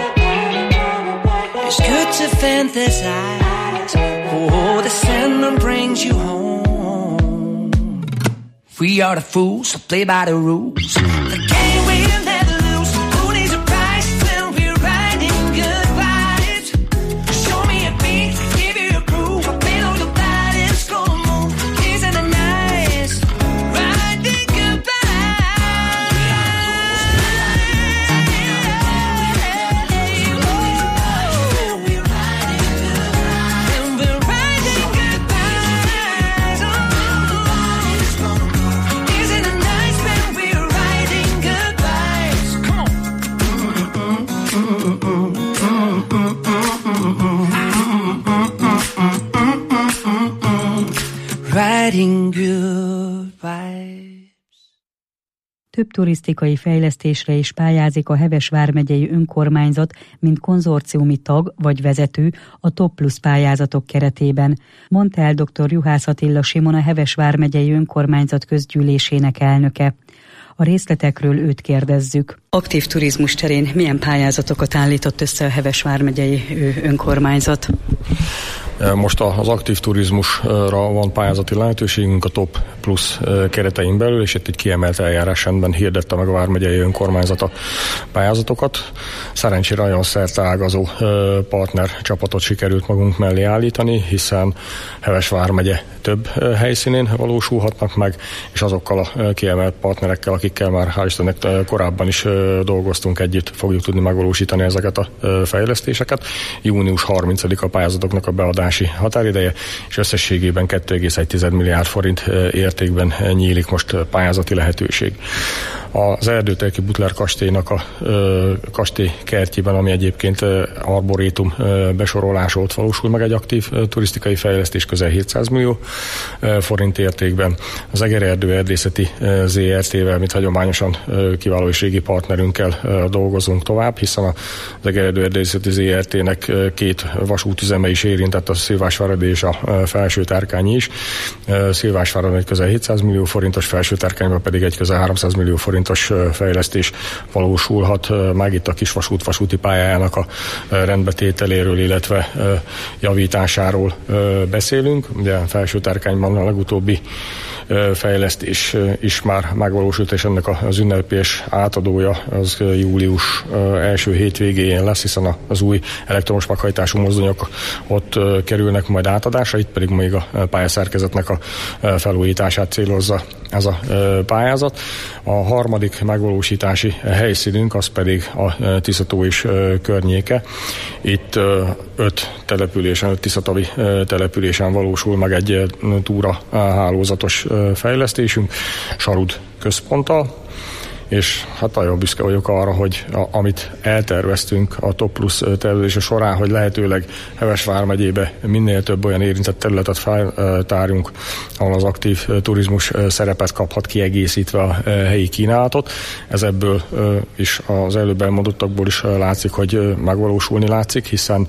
M: It's good to fantasize. Oh, the sandman brings you home. We are the fools who play by the rules. The game we'll never lose. Who needs a prize when we're riding good vibes? Show me a beat, give you a groove. I bet all your body's gonna move. Isn't it nice? Riding good vibes. Isn't it nice when we're riding riding good vibes.
J: Több turisztikai fejlesztésre is pályázik a Heves vármegyei önkormányzat, mint konzorciumi tag vagy vezető a Top Plus pályázatok keretében, mondta el dr. Juhász Attila Simon, a Heves vármegyei önkormányzat közgyűlésének elnöke. A részletekről őt kérdezzük. Aktív turizmus terén milyen pályázatokat állított össze a Heves vármegyei önkormányzat?
N: Most az aktív turizmusra van pályázati lehetőségünk a Top Plus keretein belül, és itt egy kiemelt eljárásrendben hirdette meg a vármegyei önkormányzat a pályázatokat. Szerencsére nagyon szerteágazó partner csapatot sikerült magunk mellé állítani, hiszen Heves vármegye több helyszínén valósulhatnak meg, és azokkal a kiemelt partnerekkel, akikkel már hál' Istennek korábban is dolgoztunk együtt, fogjuk tudni megvalósítani ezeket a fejlesztéseket. Június 30 a pályázatoknak a beadási határideje, és összességében 2,1 milliárd forint értékben nyílik most pályázati lehetőség. Az Erdőtelki Butler kastélynak a kastély kertjében, ami egyébként arborétum besorolása, ott valósul meg egy aktív turisztikai fejlesztés közel 700 millió forint értékben. Az Egererdő Erdészeti ZRT-vel, mint hagyományosan kiváló és régi partnerünkkel dolgozunk tovább, hiszen az Egererdő Erdészeti ZRT-nek 2 vasútüzeme is érintett, a Szilvásváradi és a Felső-Tárkányi is. Szilvásváradon egy közel 700 millió forintos, Felső-Tárkányban pedig egy közel 300 millió forintos fejlesztés valósulhat meg. Itt a kisvasút vasúti pályájának a rendbetételéről, illetve javításáról beszélünk. Ugye Felső-Tárkányban a legutóbbi fejlesztés is már megvalósult, és ennek az ünnepés átadója az július első hétvégéjén lesz, hiszen az új elektromos meghajtású mozdonyok ott kerülnek majd átadásra, itt pedig még a pályaszerkezetnek a felújítását célozza ez a pályázat. A harmadik megvalósítási helyszínünk az pedig a Tiszató és környéke. Itt 5 tiszatavi településen valósul meg egy túra hálózatos fejlesztésünk, Sarud központtal, és hát nagyon büszke vagyok arra, hogy amit elterveztünk a Top Plus tervezése során, hogy lehetőleg Heves vármegyébe minél több olyan érintett területet feltárjunk, ahol az aktív turizmus szerepet kaphat, kiegészítve a helyi kínálatot. Ez ebből is az előbb elmondottakból is látszik, hogy megvalósulni látszik, hiszen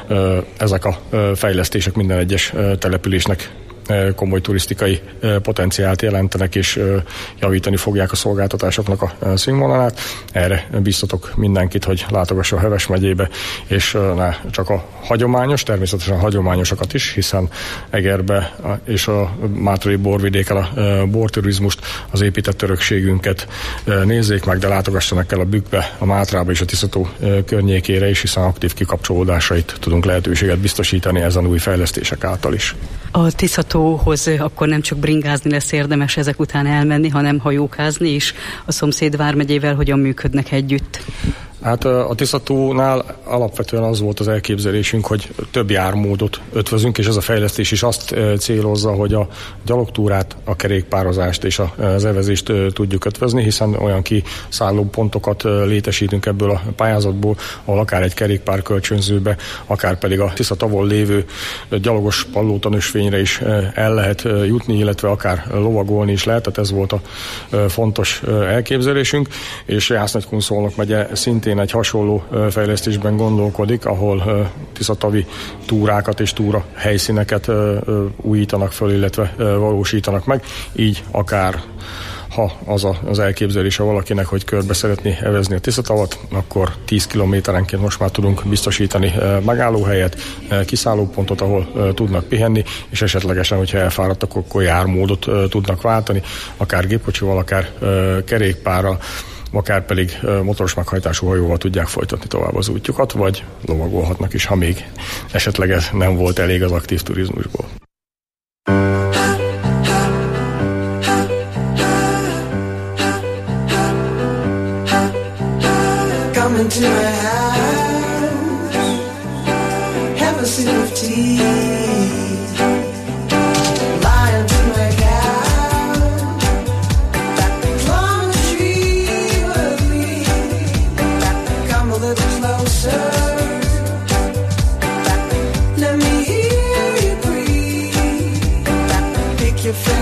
N: ezek a fejlesztések minden egyes településnek komoly turisztikai potenciált jelentenek, és javítani fogják a szolgáltatásoknak a színvonalát. Erre biztatok mindenkit, hogy látogassa a Heves megyébe, és ne csak a hagyományos, természetesen a hagyományosakat is, hiszen Egerbe és a Mátrai borvidéken a borturizmust, az épített örökségünket nézzék meg, de látogassanak el a Bükkbe, a Mátrába és a Tiszató környékére is, hiszen aktív kikapcsolódásait tudunk lehetőséget biztosítani ezen új fejlesztések által is.
J: A Tiszatóhoz akkor nem csak bringázni lesz érdemes ezek után elmenni, hanem hajókázni is. A szomszéd vármegyével hogyan működnek együtt?
N: Hát a Tiszatónál alapvetően az volt az elképzelésünk, hogy több jármódot ötvözünk, és ez a fejlesztés is azt célozza, hogy a gyalogtúrát, a kerékpározást és az evezést tudjuk ötvözni, hiszen olyan kiszálló pontokat létesítünk ebből a pályázatból, ahol akár egy kerékpár kölcsönzőbe, akár pedig a Tiszatavon lévő gyalogos pallótanösvényre is el lehet jutni, illetve akár lovagolni is lehet, tehát ez volt a fontos elképzelésünk, és Jász-Nagykun-Szolnok megye szintén egy hasonló fejlesztésben gondolkodik, ahol tiszatavi túrákat és túra helyszíneket újítanak föl, illetve valósítanak meg. Így akár ha az elképzelése valakinek, hogy körbe szeretné evezni a Tiszatavat, akkor 10 kilométerenként most már tudunk biztosítani megállóhelyet, kiszállópontot, ahol tudnak pihenni, és esetlegesen, hogyha elfáradtak, akkor jármódot tudnak váltani, akár gépkocsival, akár kerékpárral, akár pedig motoros meghajtású hajóval tudják folytatni tovább az útjukat, vagy lovagolhatnak is, ha még esetleg ez nem volt elég az aktív turizmusból.
O: Come into my house, have a sip of tea. Your friend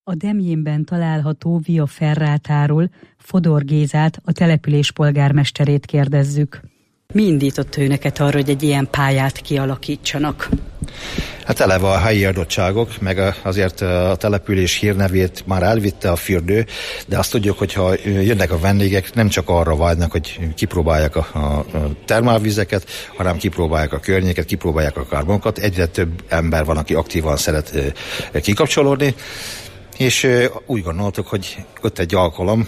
J: A Demjénben található Via Ferrátáról Fodor Gézát, a település polgármesterét kérdezzük. Mi indított önöket arra, hogy egy ilyen pályát kialakítsanak?
P: Hát eleve a helyi adottságok, meg azért a település hírnevét már elvitte a fürdő, de azt tudjuk, hogy ha jönnek a vendégek, nem csak arra vágynak, hogy kipróbálják a termálvizeket, hanem kipróbálják a környéket, kipróbálják a karbonkat. Egyre több ember van, aki aktívan szeret kikapcsolódni, és úgy gondoltuk, hogy ott egy alkalom,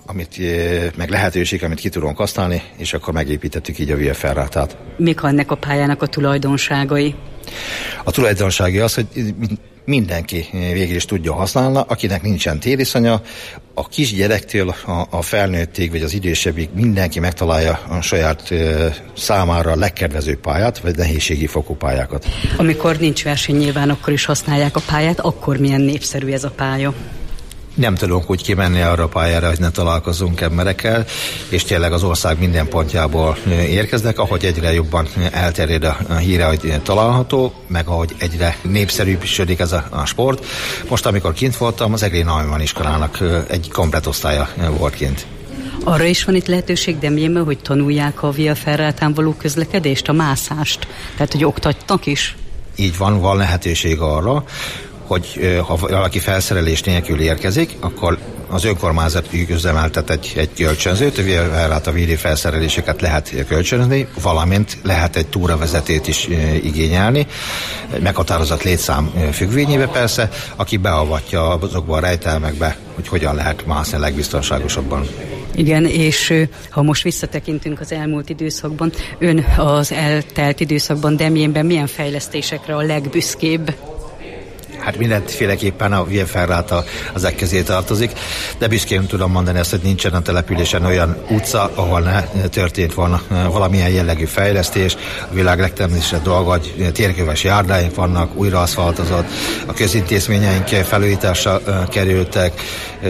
P: meg lehetőség, amit ki tudunk használni, és akkor megépítettük így a Via Ferrátát.
J: Mik ennek a pályának a tulajdonságai?
P: A tulajdonsága az, hogy mindenki végül is tudja használni, akinek nincsen tériszonya, a kisgyerektől a felnőttig, vagy az idősebbig mindenki megtalálja a saját számára a legkedvezőbb pályát, vagy nehézségi fokú pályákat.
J: Amikor nincs verseny, nyilván akkor is használják a pályát, akkor milyen népszerű ez a pálya?
P: Nem tudunk úgy kimenni arra a pályára, hogy ne találkozzunk emberekkel, és tényleg az ország minden pontjából érkeznek, ahogy egyre jobban elterjed a híre, hogy található, meg ahogy egyre népszerűsödik ez a sport. Most, amikor kint voltam, az Egri Neumann iskolának egy komplett osztálya volt kint.
J: Arra is van itt lehetőség Demjénben, hogy tanulják a Via Ferrátán való közlekedést, a mászást? Tehát, hogy oktatnak is?
P: Így van lehetőség arra, hogy ha valaki felszerelés nélkül érkezik, akkor az önkormányzat üzemeltet egy kölcsönzőt, a víri felszereléseket lehet kölcsönözni, valamint lehet egy túravezetőt is igényelni, meghatározott létszám függvényébe persze, aki beavatja azokba a rejtelmekbe, hogy hogyan lehet mászni legbiztonságosabban.
J: Igen, és ha most visszatekintünk az elmúlt időszakban, ön az eltelt időszakban Demjénben milyen fejlesztésekre a legbüszkébb?
P: Hát mindenféleképpen a Via Ferrata az ezek közé tartozik, de büszkén tudom mondani azt, hogy nincsen a településen olyan utca, ahol ne történt volna valamilyen jellegű fejlesztés. A világ legtermészetesebb dolga, hogy térköves járdáink vannak, újra aszfaltozott, a közintézményeink felújításra kerültek,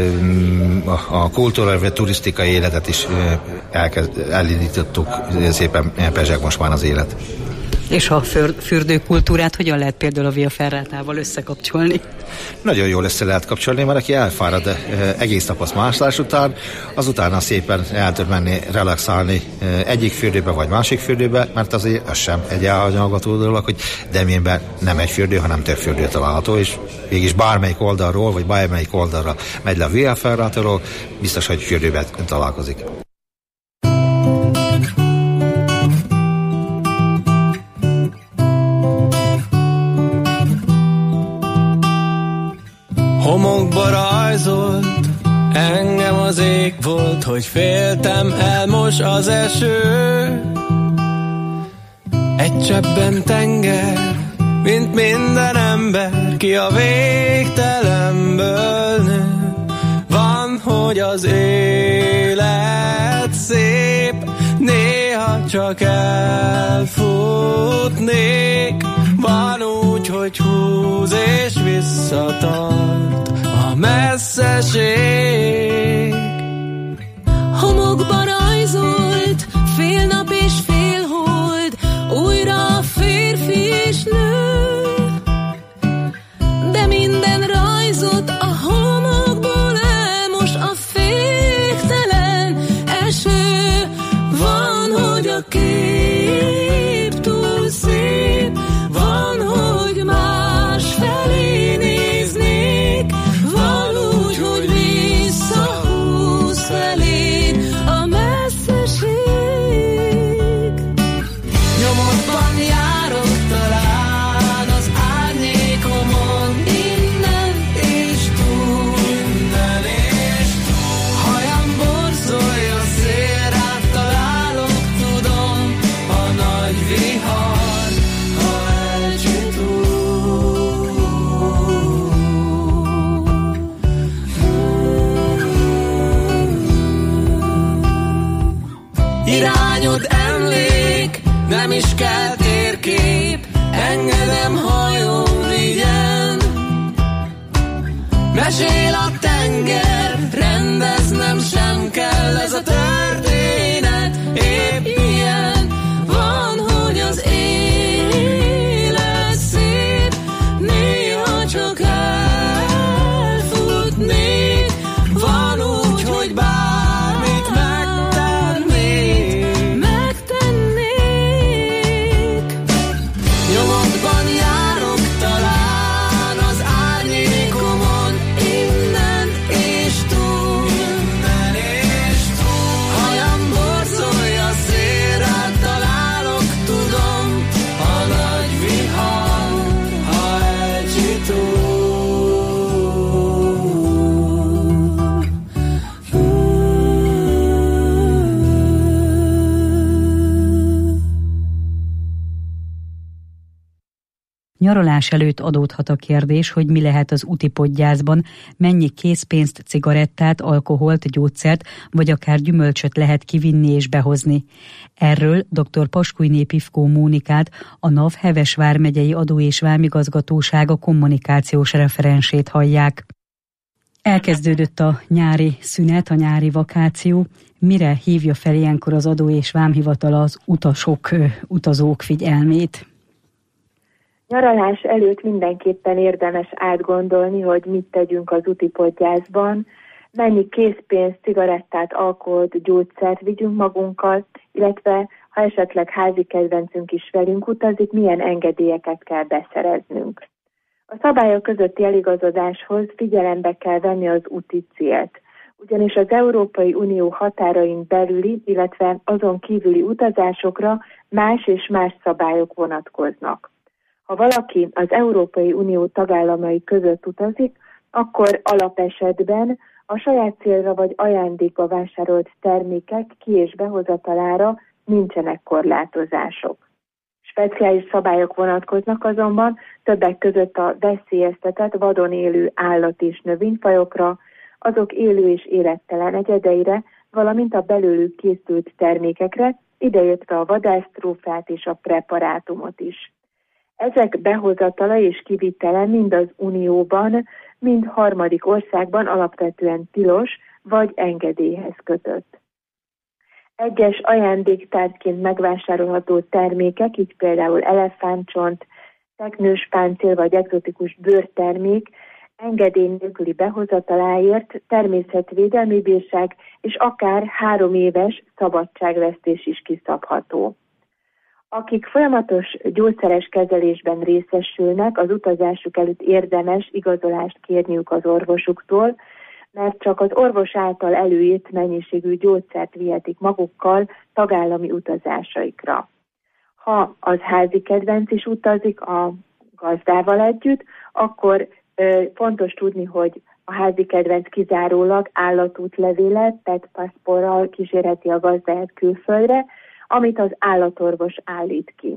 P: a kultúra, vagy turisztikai életet is elindítottuk, szépen pezseg most már az élet.
J: És a fürdőkultúrát hogyan lehet például a Via Ferrátával összekapcsolni?
P: Nagyon jól össze lehet kapcsolni, mert aki elfárad egész nap az másolás után, azután szépen el tud menni, relaxálni egyik fürdőbe vagy másik fürdőbe, mert azért az sem egy elhanyagolható dolog, hogy Demjénben nem egy fürdő, hanem több fürdő található, és mégis bármelyik oldalról, vagy bármelyik oldalra megy le a Via Ferrátáról, biztos, hogy fürdőben találkozik.
Q: Homokba rajzolt, engem az ég volt, hogy féltem, elmos az eső. Egy cseppben tenger, mint minden ember, ki a végtelenből nő. Van, hogy az élet szép, néha csak elfutnék. Van úgy, hogy húz és visszatart a messzeség.
L: Homokba rajzolt, fél nap és fél hold, újra a férfi és nő. De minden rajzot a homokból elmos a féktelen eső. Van, hogy a kép túl szép, van, hogy más felé néznék, van úgy, hogy visszahúz feléd a messzeség. Nyomodban járok talán az árnyékomon, innen és túl, innen és túl. Hajam borzolja a szél, rád találok, tudom, a nagy vihar, ha elcsitul. Irányod emlék, nem is kell térkép, engedem hajón vigyen. Mesél a tenger, rendeznem sem kell, ez a történet épp ilyen. Van, hogy az élet szép, néha csak elfut.
J: nyaralás előtt adódhat a kérdés, hogy mi lehet az úti podgyászban, mennyi készpénzt, cigarettát, alkoholt, gyógyszert, vagy akár gyümölcsöt lehet kivinni és behozni. Erről dr. Paskújné Pivkó Mónikát, a NAV Heves vármegyei adó- és vámigazgatósága kommunikációs referensét hallják. Elkezdődött a nyári szünet, a nyári vakáció. Mire hívja fel ilyenkor az adó- és vámhivatal az utazók figyelmét?
R: Nyaralás előtt mindenképpen érdemes átgondolni, hogy mit tegyünk az úti podgyászban, mennyi készpénzt, cigarettát, alkoholt, gyógyszert vigyünk magunkkal, illetve ha esetleg házi kedvencünk is velünk utazik, milyen engedélyeket kell beszereznünk. A szabályok közötti eligazodáshoz figyelembe kell venni az úti célt, ugyanis az Európai Unió határain belüli, illetve azon kívüli utazásokra más és más szabályok vonatkoznak. Ha valaki az Európai Unió tagállamai között utazik, akkor alapesetben a saját célra vagy ajándékba vásárolt termékek ki- és behozatalára nincsenek korlátozások. Speciális szabályok vonatkoznak azonban többek között a veszélyeztetett vadon élő állat- és növényfajokra, azok élő és élettelen egyedeire, valamint a belőlük készült termékekre, ideértve a vadásztrófát és a preparátumot is. Ezek behozatala és kivitele mind az Unióban, mind harmadik országban alapvetően tilos vagy engedélyhez kötött. Egyes ajándéktárgyként megvásárolható termékek, így például elefántcsont, teknős páncél vagy egzotikus bőrtermék engedély nélküli behozataláért természetvédelmi bírság és akár 3 éves szabadságvesztés is kiszabható. Akik folyamatos gyógyszeres kezelésben részesülnek, az utazásuk előtt érdemes igazolást kérniük az orvosuktól, mert csak az orvos által előírt mennyiségű gyógyszert vihetik magukkal tagállami utazásaikra. Ha az házi kedvenc is utazik a gazdával együtt, akkor fontos tudni, hogy a házi kedvenc kizárólag állatútlevélet, petpaszporral kísérheti a gazdáját külföldre, amit az állatorvos állít ki.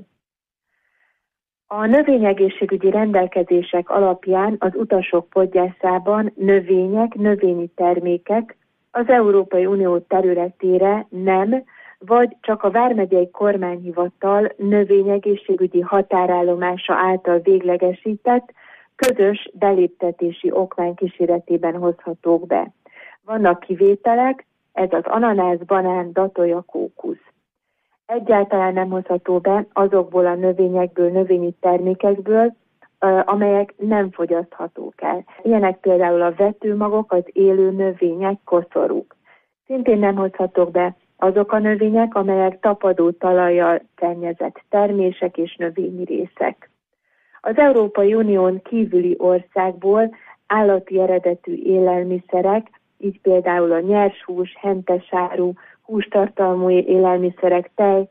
R: A növényegészségügyi rendelkezések alapján az utasok podgyászában növények, növényi termékek az Európai Unió területére nem, vagy csak a vármegyei kormányhivatal növényegészségügyi határállomása által véglegesített közös beléptetési okmány kíséretében hozhatók be. Vannak kivételek, ez az ananász, banán, datolja, kókusz. Egyáltalán nem hozható be azokból a növényekből, növényi termékekből, amelyek nem fogyaszthatók el. Ilyenek például a vetőmagok, az élő növények, koszorúk. Szintén nem hozhatók be azok a növények, amelyek tapadó talajjal szennyezett termések és növényi részek. Az Európai Unión kívüli országból állati eredetű élelmiszerek, így például a nyershús, hentesáru, hústartalmú élelmiszerek,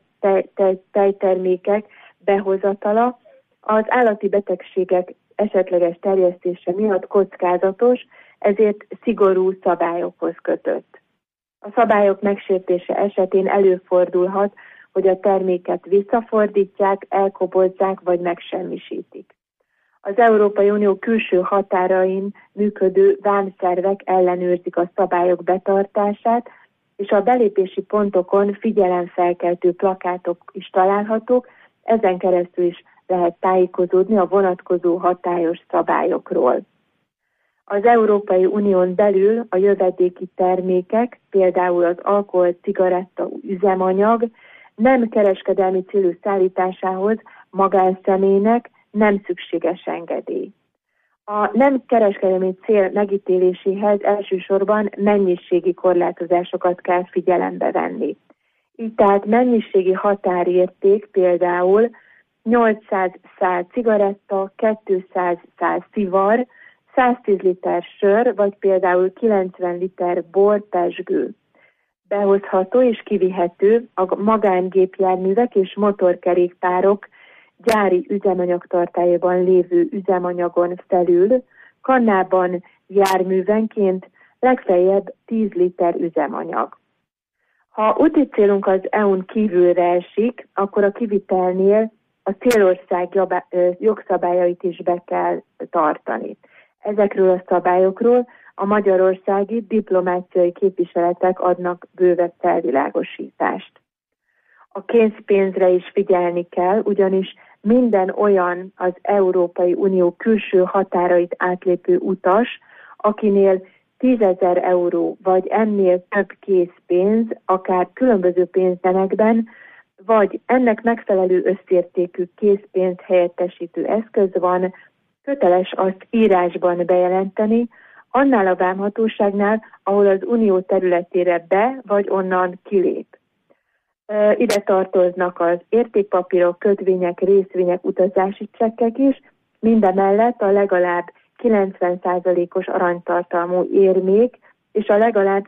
R: tejtermékek behozatala az állati betegségek esetleges terjesztése miatt kockázatos, ezért szigorú szabályokhoz kötött. A szabályok megsértése esetén előfordulhat, hogy a terméket visszafordítják, elkobozzák vagy megsemmisítik. Az Európai Unió külső határain működő vámszervek ellenőrzik a szabályok betartását, és a belépési pontokon figyelemfelkeltő plakátok is találhatók, ezen keresztül is lehet tájékozódni a vonatkozó hatályos szabályokról. Az Európai Unión belül a jövedéki termékek, például az alkohol, cigaretta, üzemanyag nem kereskedelmi célú szállításához magánszemélynek nem szükséges engedély. A nem kereskedelmi cél megítéléséhez elsősorban mennyiségi korlátozásokat kell figyelembe venni. Így tehát mennyiségi határérték például 800 szál cigaretta, 200 szál szivar, 110 liter sör, vagy például 90 liter bor, pezsgő. Behozható és kivihető a magángépjárművek és motorkerékpárok gyári üzemanyagtartályban lévő üzemanyagon felül, kannában járművenként legfeljebb 10 liter üzemanyag. Ha úti célunk az EU-n kívülre esik, akkor a kivitelnél a célország jogszabályait is be kell tartani. Ezekről a szabályokról a magyarországi diplomáciai képviseletek adnak bővebb felvilágosítást. A készpénzre is figyelni kell, ugyanis minden olyan az Európai Unió külső határait átlépő utas, akinél 10 000 euró vagy ennél több készpénz, akár különböző pénznemekben, vagy ennek megfelelő összértékű készpénz helyettesítő eszköz van, köteles azt írásban bejelenteni, annál a vámhatóságnál, ahol az unió területére be vagy onnan kilép. Ide tartoznak az értékpapírok, kötvények, részvények, utazási csekkek is, mindemellett a legalább 90%-os aranytartalmú érmék és a legalább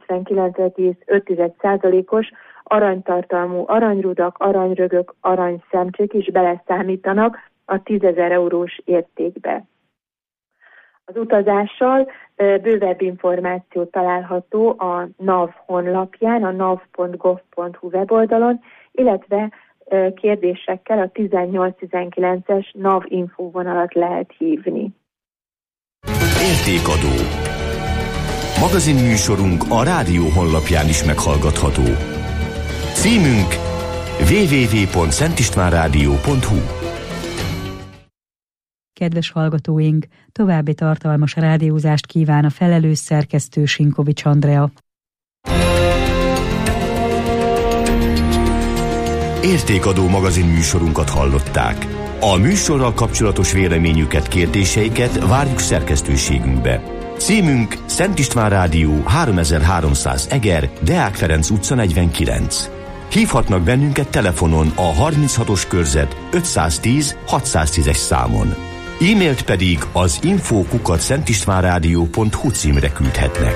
R: 99,5%-os aranytartalmú aranyrudak, aranyrögök, aranyszemcsék is beleszámítanak a 10 000 eurós értékbe. Az utazással bővebb információ található a NAV honlapján, a nav.gov.hu weboldalon, illetve kérdésekkel a 1819-es NAV info vonalat lehet hívni.
S: Értékadó. Magazinműsorunk a rádió honlapján is meghallgatható. Címünk www.szentistvánradio.hu.
J: Kedves hallgatóink, további tartalmas rádiózást kíván a felelős szerkesztő Sinkovics Andrea.
S: Értékadó magazinműsorunkat hallották. A műsorral kapcsolatos véleményüket, kérdéseiket várjuk szerkesztőségünkbe. Címünk Szent István Rádió 3300 Eger, Deák Ferenc utca 49. Hívhatnak bennünket telefonon a 36-os körzet 510 610-es számon. E-mailt pedig az info@szentistvánradio.hu címre küldhetnek.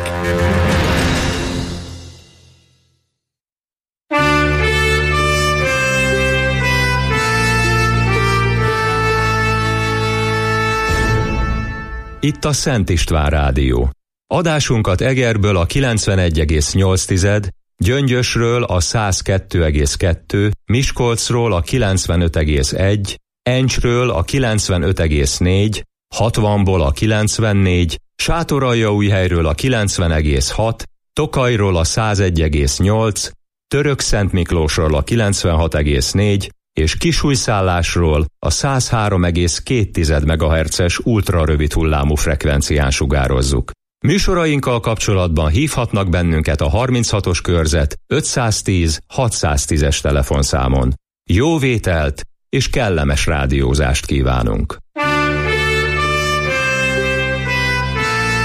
A: Itt a Szent István Rádió. Adásunkat Egerből a 91,8, Gyöngyösről a 102,2, Miskolcról a 95,1, Encsről a 95,4, 60-ból a 94, Sátoraljaújhelyről a 90,6, Tokajról a 101,8, Törökszentmiklósról a 96,4 és Kisújszállásról a 103,2 MHz-es ultrarövid hullámú frekvencián sugározzuk. Műsorainkkal kapcsolatban hívhatnak bennünket a 36-os körzet 510 610-es telefonszámon. Jó vételt és kellemes rádiózást kívánunk!